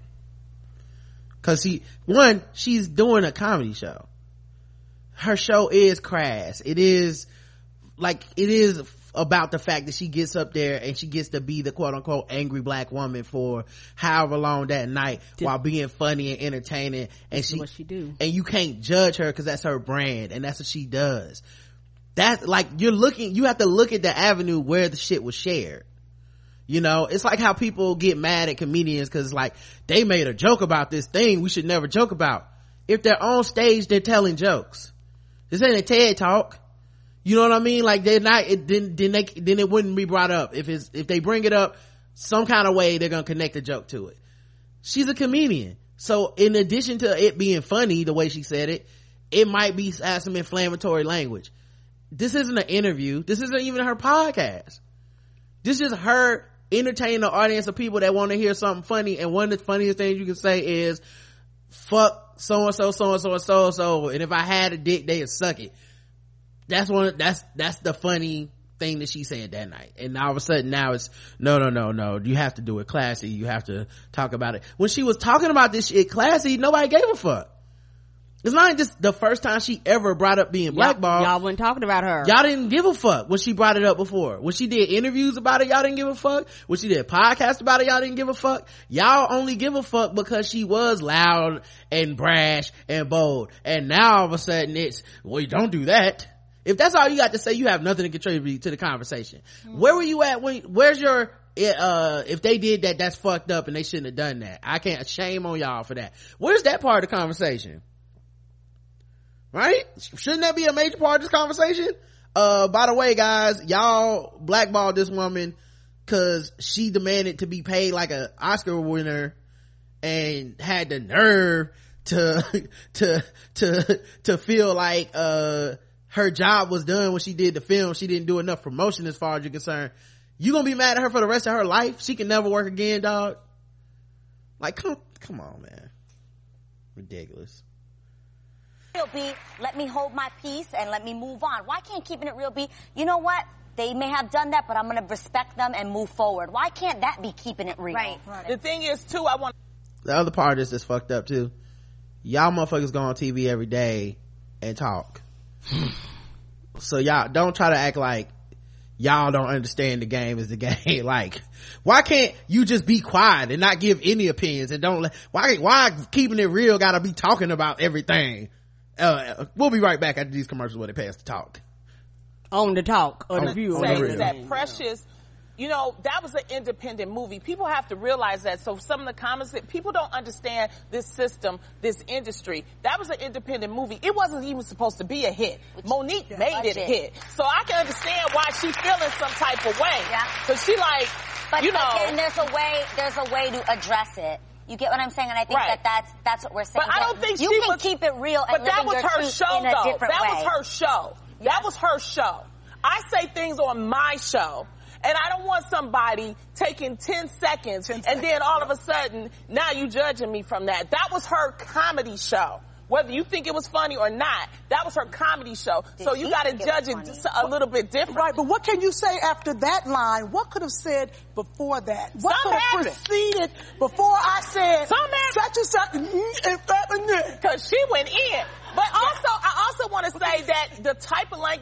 Cause she, one, she's doing a comedy show. Her show is crass. It is, like, it is about the fact that she gets up there and she gets to be the quote unquote angry black woman for however long that night Did, while being funny and entertaining, and she what she do, and you can't judge her because that's her brand and that's what she does. That's like, you're looking, you have to look at the avenue where the shit was shared. You know, it's like how people get mad at comedians because like they made a joke about this thing we should never joke about. If they're on stage, they're telling jokes. This ain't a TED talk. You know what I mean? Like they're not, it, then, then they, then it wouldn't be brought up. If it's, if they bring it up some kind of way, they're gonna connect a joke to it. She's a comedian. So in addition to it being funny, the way she said it, it might be have some inflammatory language. This isn't an interview. This isn't even her podcast. This is her entertaining the audience of people that want to hear something funny. And one of the funniest things you can say is, fuck so-and-so, so-and-so, and so-and-so. And if I had a dick, they'd suck it. That's one, that's, that's the funny thing that she said that night. And all of a sudden now it's, no, no, no, no. You have to do it classy. You have to talk about it. When she was talking about this shit classy, nobody gave a fuck. It's not just the first time she ever brought up being blackballed. Y'all, y'all wasn't talking about her. Y'all didn't give a fuck when she brought it up before. When she did interviews about it, y'all didn't give a fuck. When she did podcasts about it, y'all didn't give a fuck. Y'all only give a fuck because she was loud and brash and bold. And now all of a sudden it's, well, you don't do that. If that's all you got to say, you have nothing to contribute to the conversation. Mm-hmm. Where were you at when, where's your, uh, if they did that, that's fucked up and they shouldn't have done that. I can't, shame on y'all for that. Where's that part of the conversation? Right? Shouldn't that be a major part of this conversation? Uh, by the way, guys, y'all blackballed this woman cause she demanded to be paid like an Oscar winner and had the nerve to, to, to, to feel like, uh, her job was done when she did the film. She didn't do enough promotion as far as you're concerned. You gonna be mad at her for the rest of her life? She can never work again, dog. Like, come, come on, man. Ridiculous. Real be, let me hold my peace and let me move on. Why can't keeping it real be, you know what? They may have done that, but I'm gonna respect them and move forward. Why can't that be keeping it real? Right. right. The thing is, too, I want... The other part is this fucked up, too. Y'all motherfuckers go on T V every day and talk. So y'all don't try to act like y'all don't understand the game is the game. Like, why can't you just be quiet and not give any opinions and don't let, why why keeping it real gotta be talking about everything? Uh, we'll be right back after these commercials where they pay us to talk. On the talk or the view. Say that Precious, you know, that was an independent movie. People have to realize that. So some of the comments that people don't understand this system, this industry. That was an independent movie. It wasn't even supposed to be a hit. Monique made it a hit. So I can understand why she's feeling some type of way. Yeah. Cause she like, but you know. Again, there's a way, there's a way to address it. You get what I'm saying? And I think right. that that's, that's what we're saying. But I don't think you she can was, keep it real and but that was her show, in a though. different that way. was her show. Yes. That was her show. I say things on my show. And I don't want somebody taking ten seconds, ten seconds and then all of a sudden, now you judging me from that. That was her comedy show. Whether you think it was funny or not, that was her comedy show. Did so you got to judge it, it just a little bit different. Right, but what can you say after that line? What could have said before that? What Some could have proceeded before I said Some such and such? Because she went in. But also, I also want to say that the type of language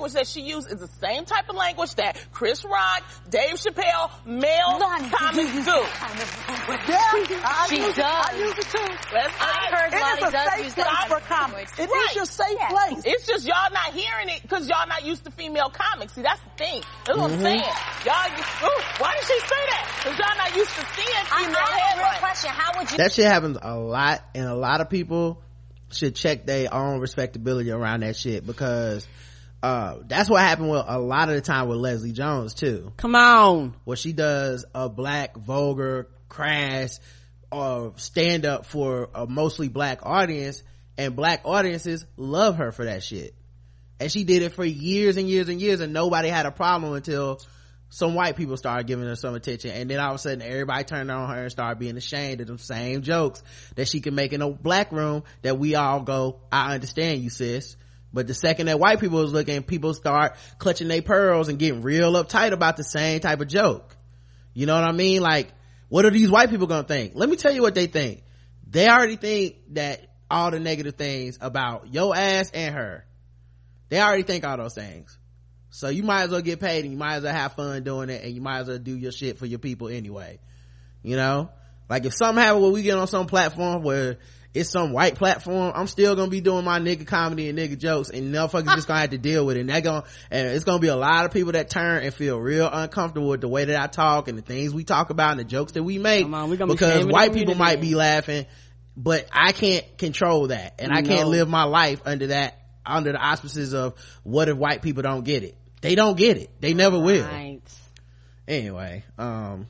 language that she used is the same type of language that Chris Rock, Dave Chappelle, male comics do. Yeah, I She use does. it. I use it too. Let's I heard It Lottie is a does safe use place that for kind of comics. language. It is your safe Yeah. place. It's just y'all not hearing it because y'all not used to female comics. See, that's the thing. That's what Mm-hmm. I'm saying. Y'all, ooh, why did she say that? Because y'all not used to seeing I, female I have a real headlines. question. How would you? That shit happens a lot, and a lot of people should check their own respectability around that shit, because uh that's what happened with a lot of the time with Leslie Jones too. Come on. Where she does a black, vulgar, crass uh stand up for a mostly black audience, and black audiences love her for that shit, and she did it for years and years and years, and nobody had a problem until some white people started giving her some attention, and then all of a sudden everybody turned on her and started being ashamed of them same jokes that she can make in a black room, that we all go, I understand you, sis. But the second that white people was looking, people start clutching their pearls and getting real uptight about the same type of joke. You know what I mean? Like, what are these white people gonna think? Let me tell you what they think. They already think that all the negative things about your ass and her, they already think all those things. So you might as well get paid, and you might as well have fun doing it, and you might as well do your shit for your people anyway. You know? Like, if something happens where we get on some platform where it's some white platform, I'm still gonna be doing my nigga comedy and nigga jokes, and motherfuckers just gonna have to deal with it. And that gonna, and it's gonna be a lot of people that turn and feel real uncomfortable with the way that I talk and the things we talk about and the jokes that we make, on, we gonna be because shaming white the people community. might be laughing, but I can't control that, and I No. can't live my life under that, under the auspices of what if white people don't get it. They don't get it. They never will. Right. Anyway, um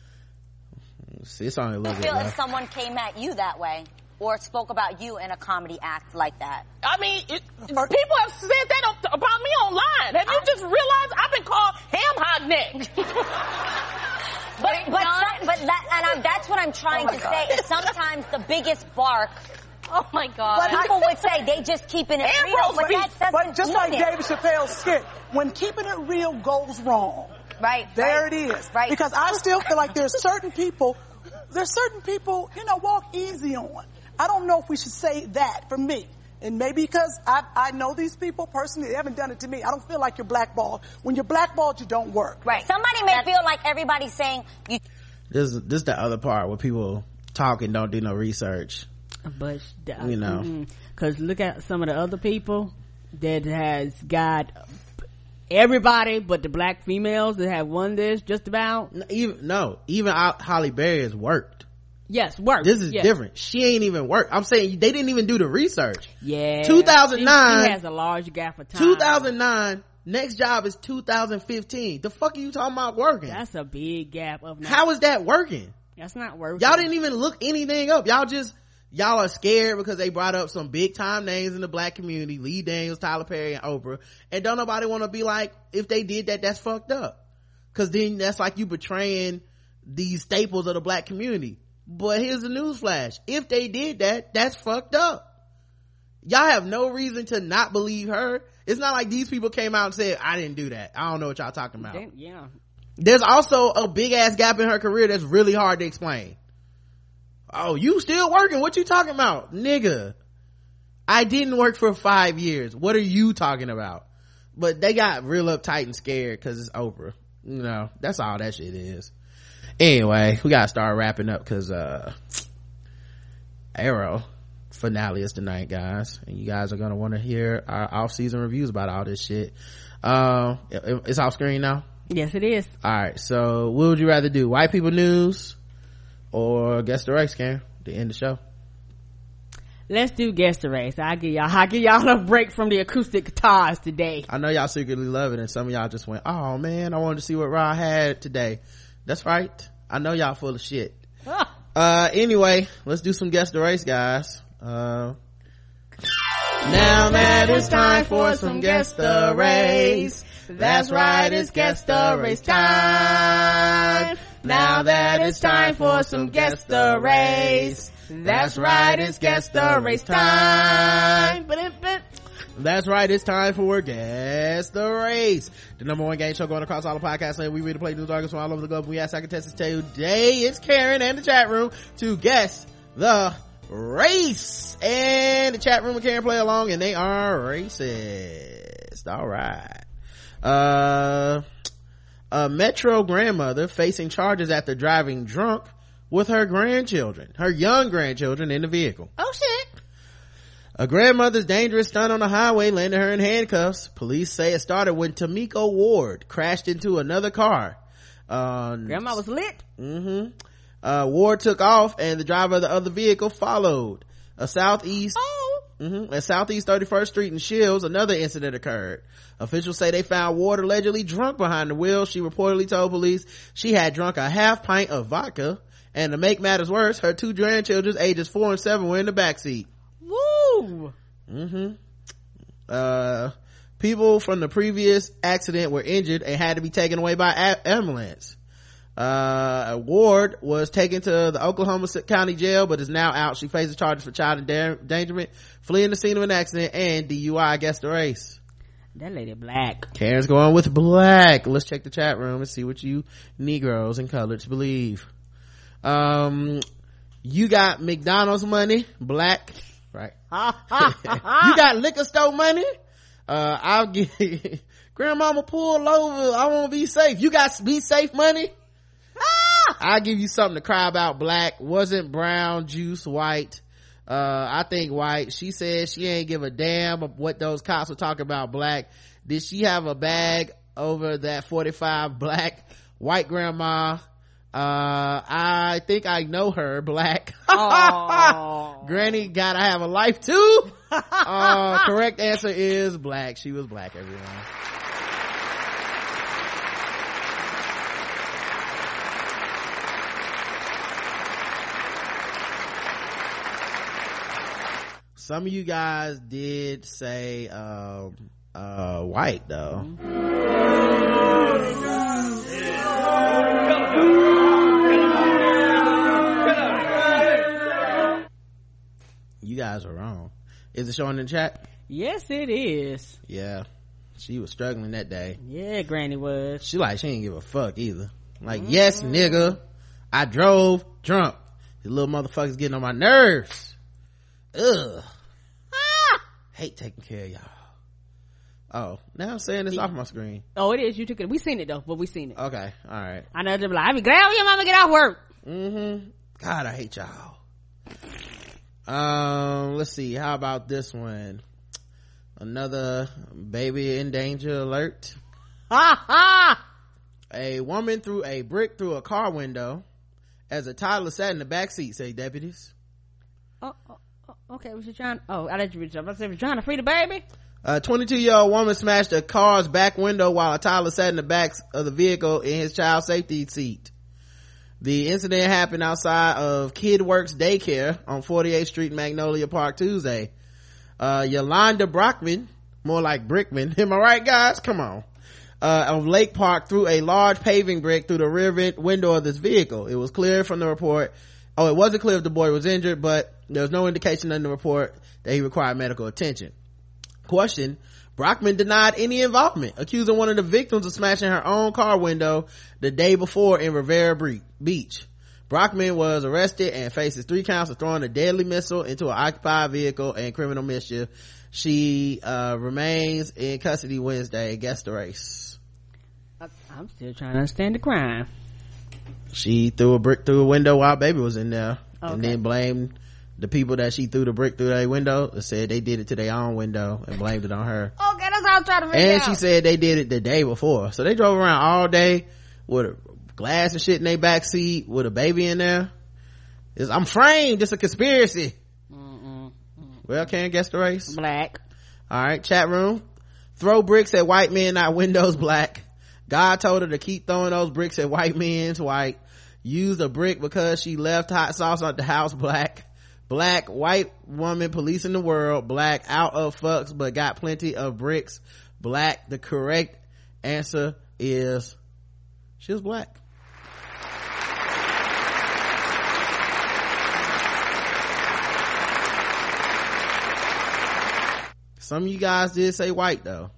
see, it's only a I little bit feel if left. someone came at you that way or spoke about you in a comedy act like that. I mean, it, people have said that up- about me online. Have you just realized I've been called ham hog neck? But but some, but that, and I, that's what I'm trying Oh my to God. say is sometimes the biggest bark. Oh my God. But people would say they just keeping it And real, roast but beef. that doesn't But just mean like it. David Chappelle's skit, when keeping it real goes wrong, right? there right, it is. Right. Because I still feel like there's certain people, there's certain people, you know, walk easy on. I don't know if we should say that for me. And maybe because I, I know these people personally, they haven't done it to me. I don't feel like you're blackballed. When you're blackballed, you don't work. Right. Somebody may feel like everybody's saying you. This is this is the other part where people talk and don't do no research. But You know. because look at some of the other people that has got everybody but the black females that have won this just about. Even no, even Holly Berry has worked. Yes, work. This is yes. different. She ain't even worked. I'm saying they didn't even do the research. Yeah, two thousand nine She, she has a large gap of time. two thousand nine. Next job is two thousand fifteen. The fuck are you talking about working? That's a big gap of. How is that working? That's not working. Y'all didn't even look anything up. Y'all just y'all are scared because they brought up some big time names in the black community, Lee Daniels, Tyler Perry, and Oprah, and don't nobody want to be like, if they did that, that's fucked up, because then that's like you betraying these staples of the black community. But here's the news flash: if they did that, that's fucked up. Y'all have no reason to not believe her. It's not like these people came out and said, I didn't do that. I don't know what y'all talking about. They, yeah. There's also a big ass gap in her career that's really hard to explain. Oh, you still working? What you talking about? Nigga, I didn't work for five years. What are you talking about? But they got real uptight and scared because it's Oprah. You know, that's all that shit is. Anyway, we gotta start wrapping up because uh Arrow finale is tonight, guys, and you guys are gonna want to hear our off-season reviews about all this shit. Um it, it's off screen now. Yes, it is. All right, so what would you rather do, white people news or guess the race, Karen, to end the show? Let's do guess the race. I give y'all, I give y'all a break from the acoustic guitars today. I know y'all secretly love it, and some of y'all just went, oh man, I wanted to see what Rod had today. That's right, I know y'all full of shit. uh anyway, let's do some guess the race, guys. uh now that it's time for some guess the race. That's right, it's guess the race time. Now that it's time for some guess the race. That's right, it's guess the race time. That's right, it's time for Guess the Race, the number one game show going across all the podcasts land. We read and play news articles from all over the globe. We ask our contestants today, it's Karen and the chat room to guess the race. And the chat room can play along, and they are racist. All right. Uh, a Metro grandmother facing charges after driving drunk with her grandchildren, her young grandchildren in the vehicle. Oh shit. A grandmother's dangerous stunt on the highway landed her in handcuffs. Police say it started when Tamiko Ward crashed into another car. Uh, Grandma was lit. Mm-hmm. Uh, Ward took off and the driver of the other vehicle followed. A southeast, oh. mm-hmm, at Southeast thirty-first Street in Shields, another incident occurred. Officials say they found Ward allegedly drunk behind the wheel. She reportedly told police she had drunk a half pint of vodka, and to make matters worse, her two grandchildren, ages four and seven, were in the backseat. Woo! Mm-hmm. Uh, people from the previous accident were injured and had to be taken away by a- ambulance. Uh, Ward was taken to the Oklahoma County Jail, but is now out. She faces charges for child endangerment, fleeing the scene of an accident, and D U I against the race. That lady black. Karen's going with black. Let's check the chat room and see what you Negroes and coloreds believe. Um, you got McDonald's money, black. Right. You got liquor store money. Uh, I'll give grandmama pull over. I won't be safe. You got be safe money. I'll give you something to cry about, black. Wasn't brown juice white. Uh, I think white. She said she ain't give a damn of what those cops were talking about, black. Did she have a bag over that forty-five, black? White grandma. Uh, I think I know her, black. Granny gotta have a life too. Uh, correct answer is black. She was black, everyone. Some of you guys did say um uh white though. You guys are wrong. Is it showing in the chat? Yes, it is. Yeah, she was struggling that day. Yeah, Granny was. She like she didn't give a fuck either. Like, mm-hmm. Yes, nigga, I drove drunk. These little motherfuckers getting on my nerves. Ugh. Ah! Hate taking care of y'all. Oh, now I'm saying this yeah. off my screen. Oh, it is. You took it. We seen it though, but we seen it. Okay, all right. I know they're like, I be glad when your mama get off work. Mm-hmm. God, I hate y'all. Um, let's see. How about this one? Another baby in danger alert. Ha ha! A woman threw a brick through a car window as a toddler sat in the back seat, say deputies. Oh, oh, oh okay. Was she trying? Oh, I let you reach up. I said, was trying to free the baby? A twenty-two year old woman smashed a car's back window while a toddler sat in the back of the vehicle in his child safety seat. The incident happened outside of KidWorks Daycare on forty-eighth Street, Magnolia Park, Tuesday. Uh, Yolanda Brockman, more like Brickman, am I right, guys? Come on. Uh, of Lake Park threw a large paving brick through the rear vent window of this vehicle. It was clear from the report. Oh, it wasn't clear if the boy was injured, but there was no indication in the report that he required medical attention. Question. Brockman denied any involvement, accusing one of the victims of smashing her own car window the day before in Rivera Beach. Brockman was arrested and faces three counts of throwing a deadly missile into an occupied vehicle and criminal mischief. She uh, remains in custody Wednesday. Guess the race. I'm still trying to understand the crime. She threw a brick through a window while baby was in there, okay. and then blamed the people that she threw the brick through their window. Said they did it to their own window and blamed it on her. Okay, that's how I was trying to figure and out. she said they did it the day before, so they drove around all day with a glass and shit in their back seat with a baby in there. It's, I'm framed. It's a conspiracy. Mm-mm. Well, can't guess the race. Black. All right, chat room. Throw bricks at white men, not windows. Black. God told her to keep throwing those bricks at white men's. White. Used a brick because she left hot sauce at the house. Black. Black. White woman policing the world. Black. Out of fucks but got plenty of bricks. Black. The correct answer is she was black. Some of you guys did say white though.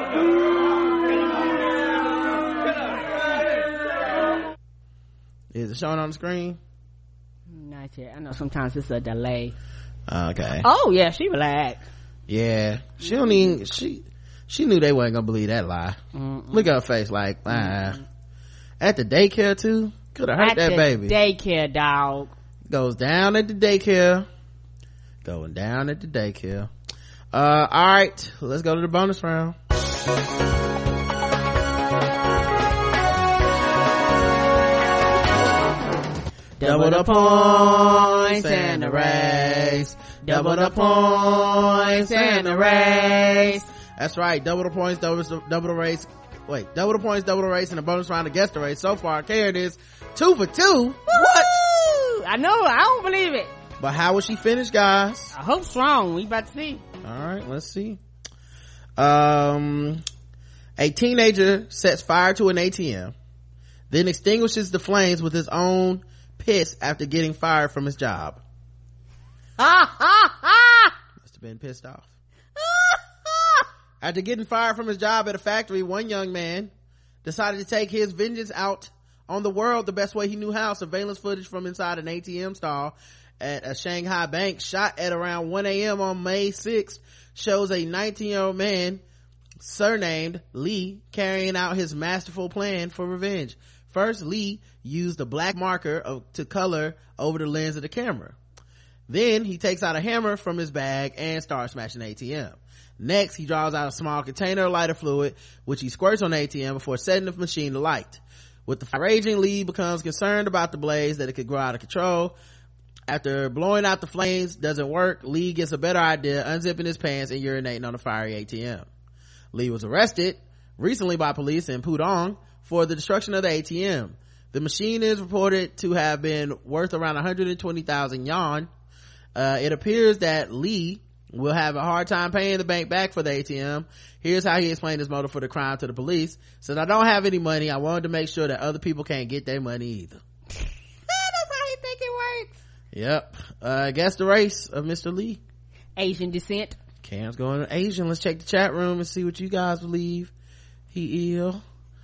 Is it it showing on the screen? Not yet. I know sometimes it's a delay. Okay. Oh yeah, she relaxed. Yeah, she don't even, she she knew they wasn't gonna believe that lie. Mm-mm. Look at her face, like ah. At the daycare too, could have hurt at that the baby. Daycare, dog. Goes down at the daycare. Going down at the daycare. Uh, all right, let's go to the bonus round. Double the points and the race. Double the points and the race. That's right. Double the points, double the, double the race. Wait, double the points, double the race, and the bonus round against the race. So far, Karen is two for two. What? I know. I don't believe it. But how will she finish, guys? I hope strong. We about to see. All right, let's see. Um, a teenager sets fire to an A T M, then extinguishes the flames with his own piss after getting fired from his job. Ha ha ha! Must have been pissed off. After getting fired from his job at a factory, one young man decided to take his vengeance out on the world the best way he knew how. Surveillance footage from inside an A T M stall at a Shanghai bank shot at around one a.m. on May sixth shows a nineteen year old man surnamed Lee carrying out his masterful plan for revenge. First, Lee used a black marker of, to color over the lens of the camera. Then he takes out a hammer from his bag and starts smashing the A T M. Next, he draws out a small container of lighter fluid, which he squirts on the A T M before setting the machine to light. With the raging, Lee becomes concerned about the blaze, that it could grow out of control. After blowing out the flames doesn't work, Lee gets a better idea, unzipping his pants and urinating on the fiery A T M. Lee was arrested recently by police in Pudong for the destruction of the A T M. The machine is reported to have been worth around one hundred twenty thousand yuan. Uh, it appears that Lee will have a hard time paying the bank back for the A T M. Here's how he explained his motive for the crime to the police. Said, I don't have any money. I wanted to make sure that other people can't get their money either. That's how you think it works. Yep. Uh, guess the race of Mister Lee. Asian descent. Cam's going to Asian. Let's check the chat room and see what you guys believe. He ill.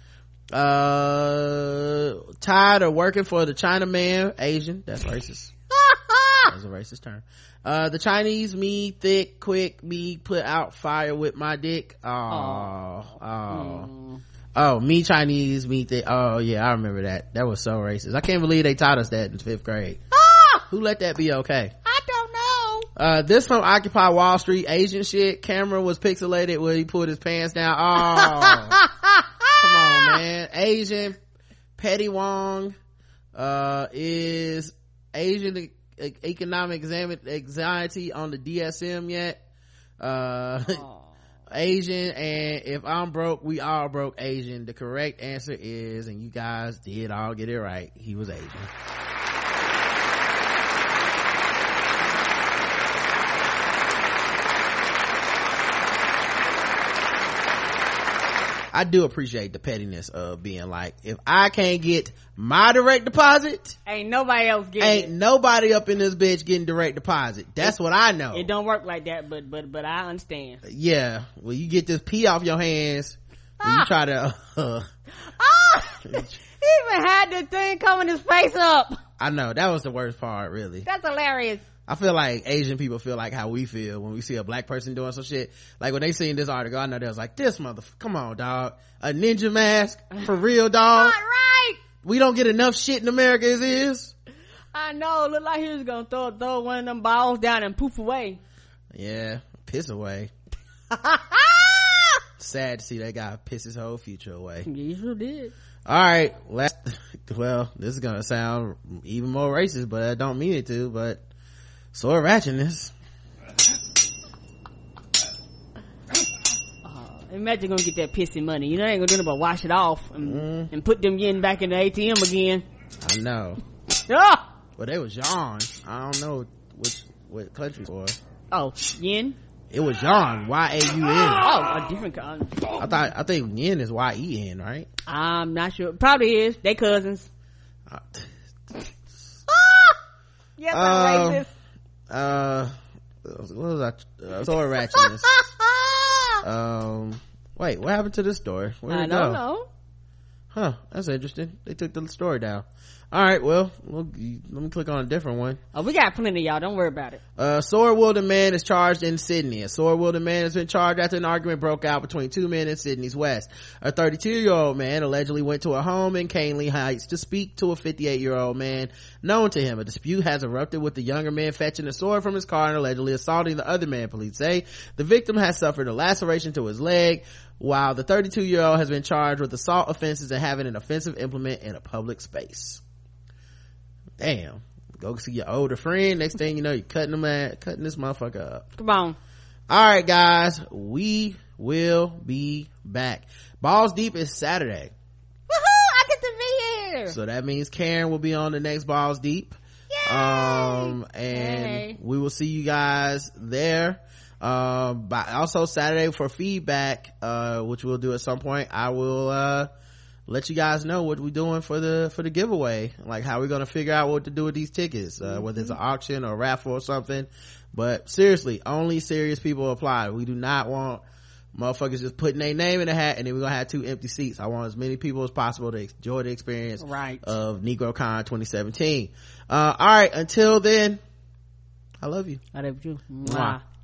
Uh, tired of working for the Chinaman. Asian. That's racist. That's a racist term. Uh, the Chinese, me thick, quick, me put out fire with my dick. Oh, oh, Mm. oh, me Chinese, me thick. Oh yeah, I remember that. That was so racist. I can't believe they taught us that in fifth grade. Ah! Who let that be okay? I don't know. Uh, this from Occupy Wall Street. Asian shit. Camera was pixelated when he pulled his pants down. Oh, come on, man. Asian. Petty Wong, uh, is Asian economic anxiety on the D S M yet? Uh, Asian, and if I'm broke, we all broke Asian. The correct answer is, and you guys did all get it right, he was Asian. I do appreciate the pettiness of being like, if I can't get my direct deposit, ain't nobody else getting ain't it. nobody up in this bitch getting direct deposit. That's it, what I know. It don't work like that, but but but I understand. Yeah, well, you get this pee off your hands when ah. you try to uh, ah! He even had the thing coming his face up. I know, that was the worst part, really. That's hilarious. I feel like Asian people feel like how we feel when we see a black person doing some shit. Like when they seen this article, I know they was like, this motherfucker, come on, dog. A ninja mask? For real, dog? Not right. We don't get enough shit in America as is. I know. Look like he was gonna throw, throw one of them balls down and poof away. Yeah, piss away. Sad to see that guy piss his whole future away. He sure did. All right, last, well, this is gonna sound even more racist, but I don't mean it to, but sword ratchetness. Uh, imagine gonna get that pissy money. You know, ain't gonna do nothing but wash it off and, mm. and put them yen back in the A T M again. I know. Ah! Well, they was yuan. I don't know which what country for. Oh, yen. It was yuan. Y A U N. Oh, a different kind. I thought. I think yen is Y E N, right? I'm not sure. Probably is. They cousins. Uh, yes, I'm uh, racist. Uh, what was I? Uh, sword ratchetness. um, wait, what happened to this story? Where'd I it don't go? know. Huh? That's interesting. They took the story down. All right, well, well, let me click on a different one. Oh, we got plenty, y'all. Don't worry about it. Uh, sword-wielding man is charged in Sydney. A sword-wielding man has been charged after an argument broke out between two men in Sydney's West. A thirty-two-year-old man allegedly went to a home in Canley Heights to speak to a fifty-eight-year-old man known to him. A dispute has erupted with the younger man fetching a sword from his car and allegedly assaulting the other man, police say. The victim has suffered a laceration to his leg, while the thirty-two-year-old has been charged with assault offenses and having an offensive implement in a public space. Damn, go see your older friend. Next thing you know, you're cutting them at cutting this motherfucker up. Come on. All right, guys, we will be back. Balls Deep is Saturday. Woohoo! I get to be here. So that means Karen will be on the next Balls Deep. Yay! Um, and Yay. we will see you guys there. Um, but also Saturday for feedback, uh, which we'll do at some point. I will, uh, let you guys know what we're doing for the for the giveaway, like how we're gonna figure out what to do with these tickets, uh, mm-hmm. whether it's an auction or a raffle or something. But seriously, only serious people apply. We do not want motherfuckers just putting their name in a hat and then we're gonna have two empty seats. I want as many people as possible to enjoy the experience right. of NegroCon twenty seventeen. Uh all right, until then, I love you. I love you. Mwah. Mwah.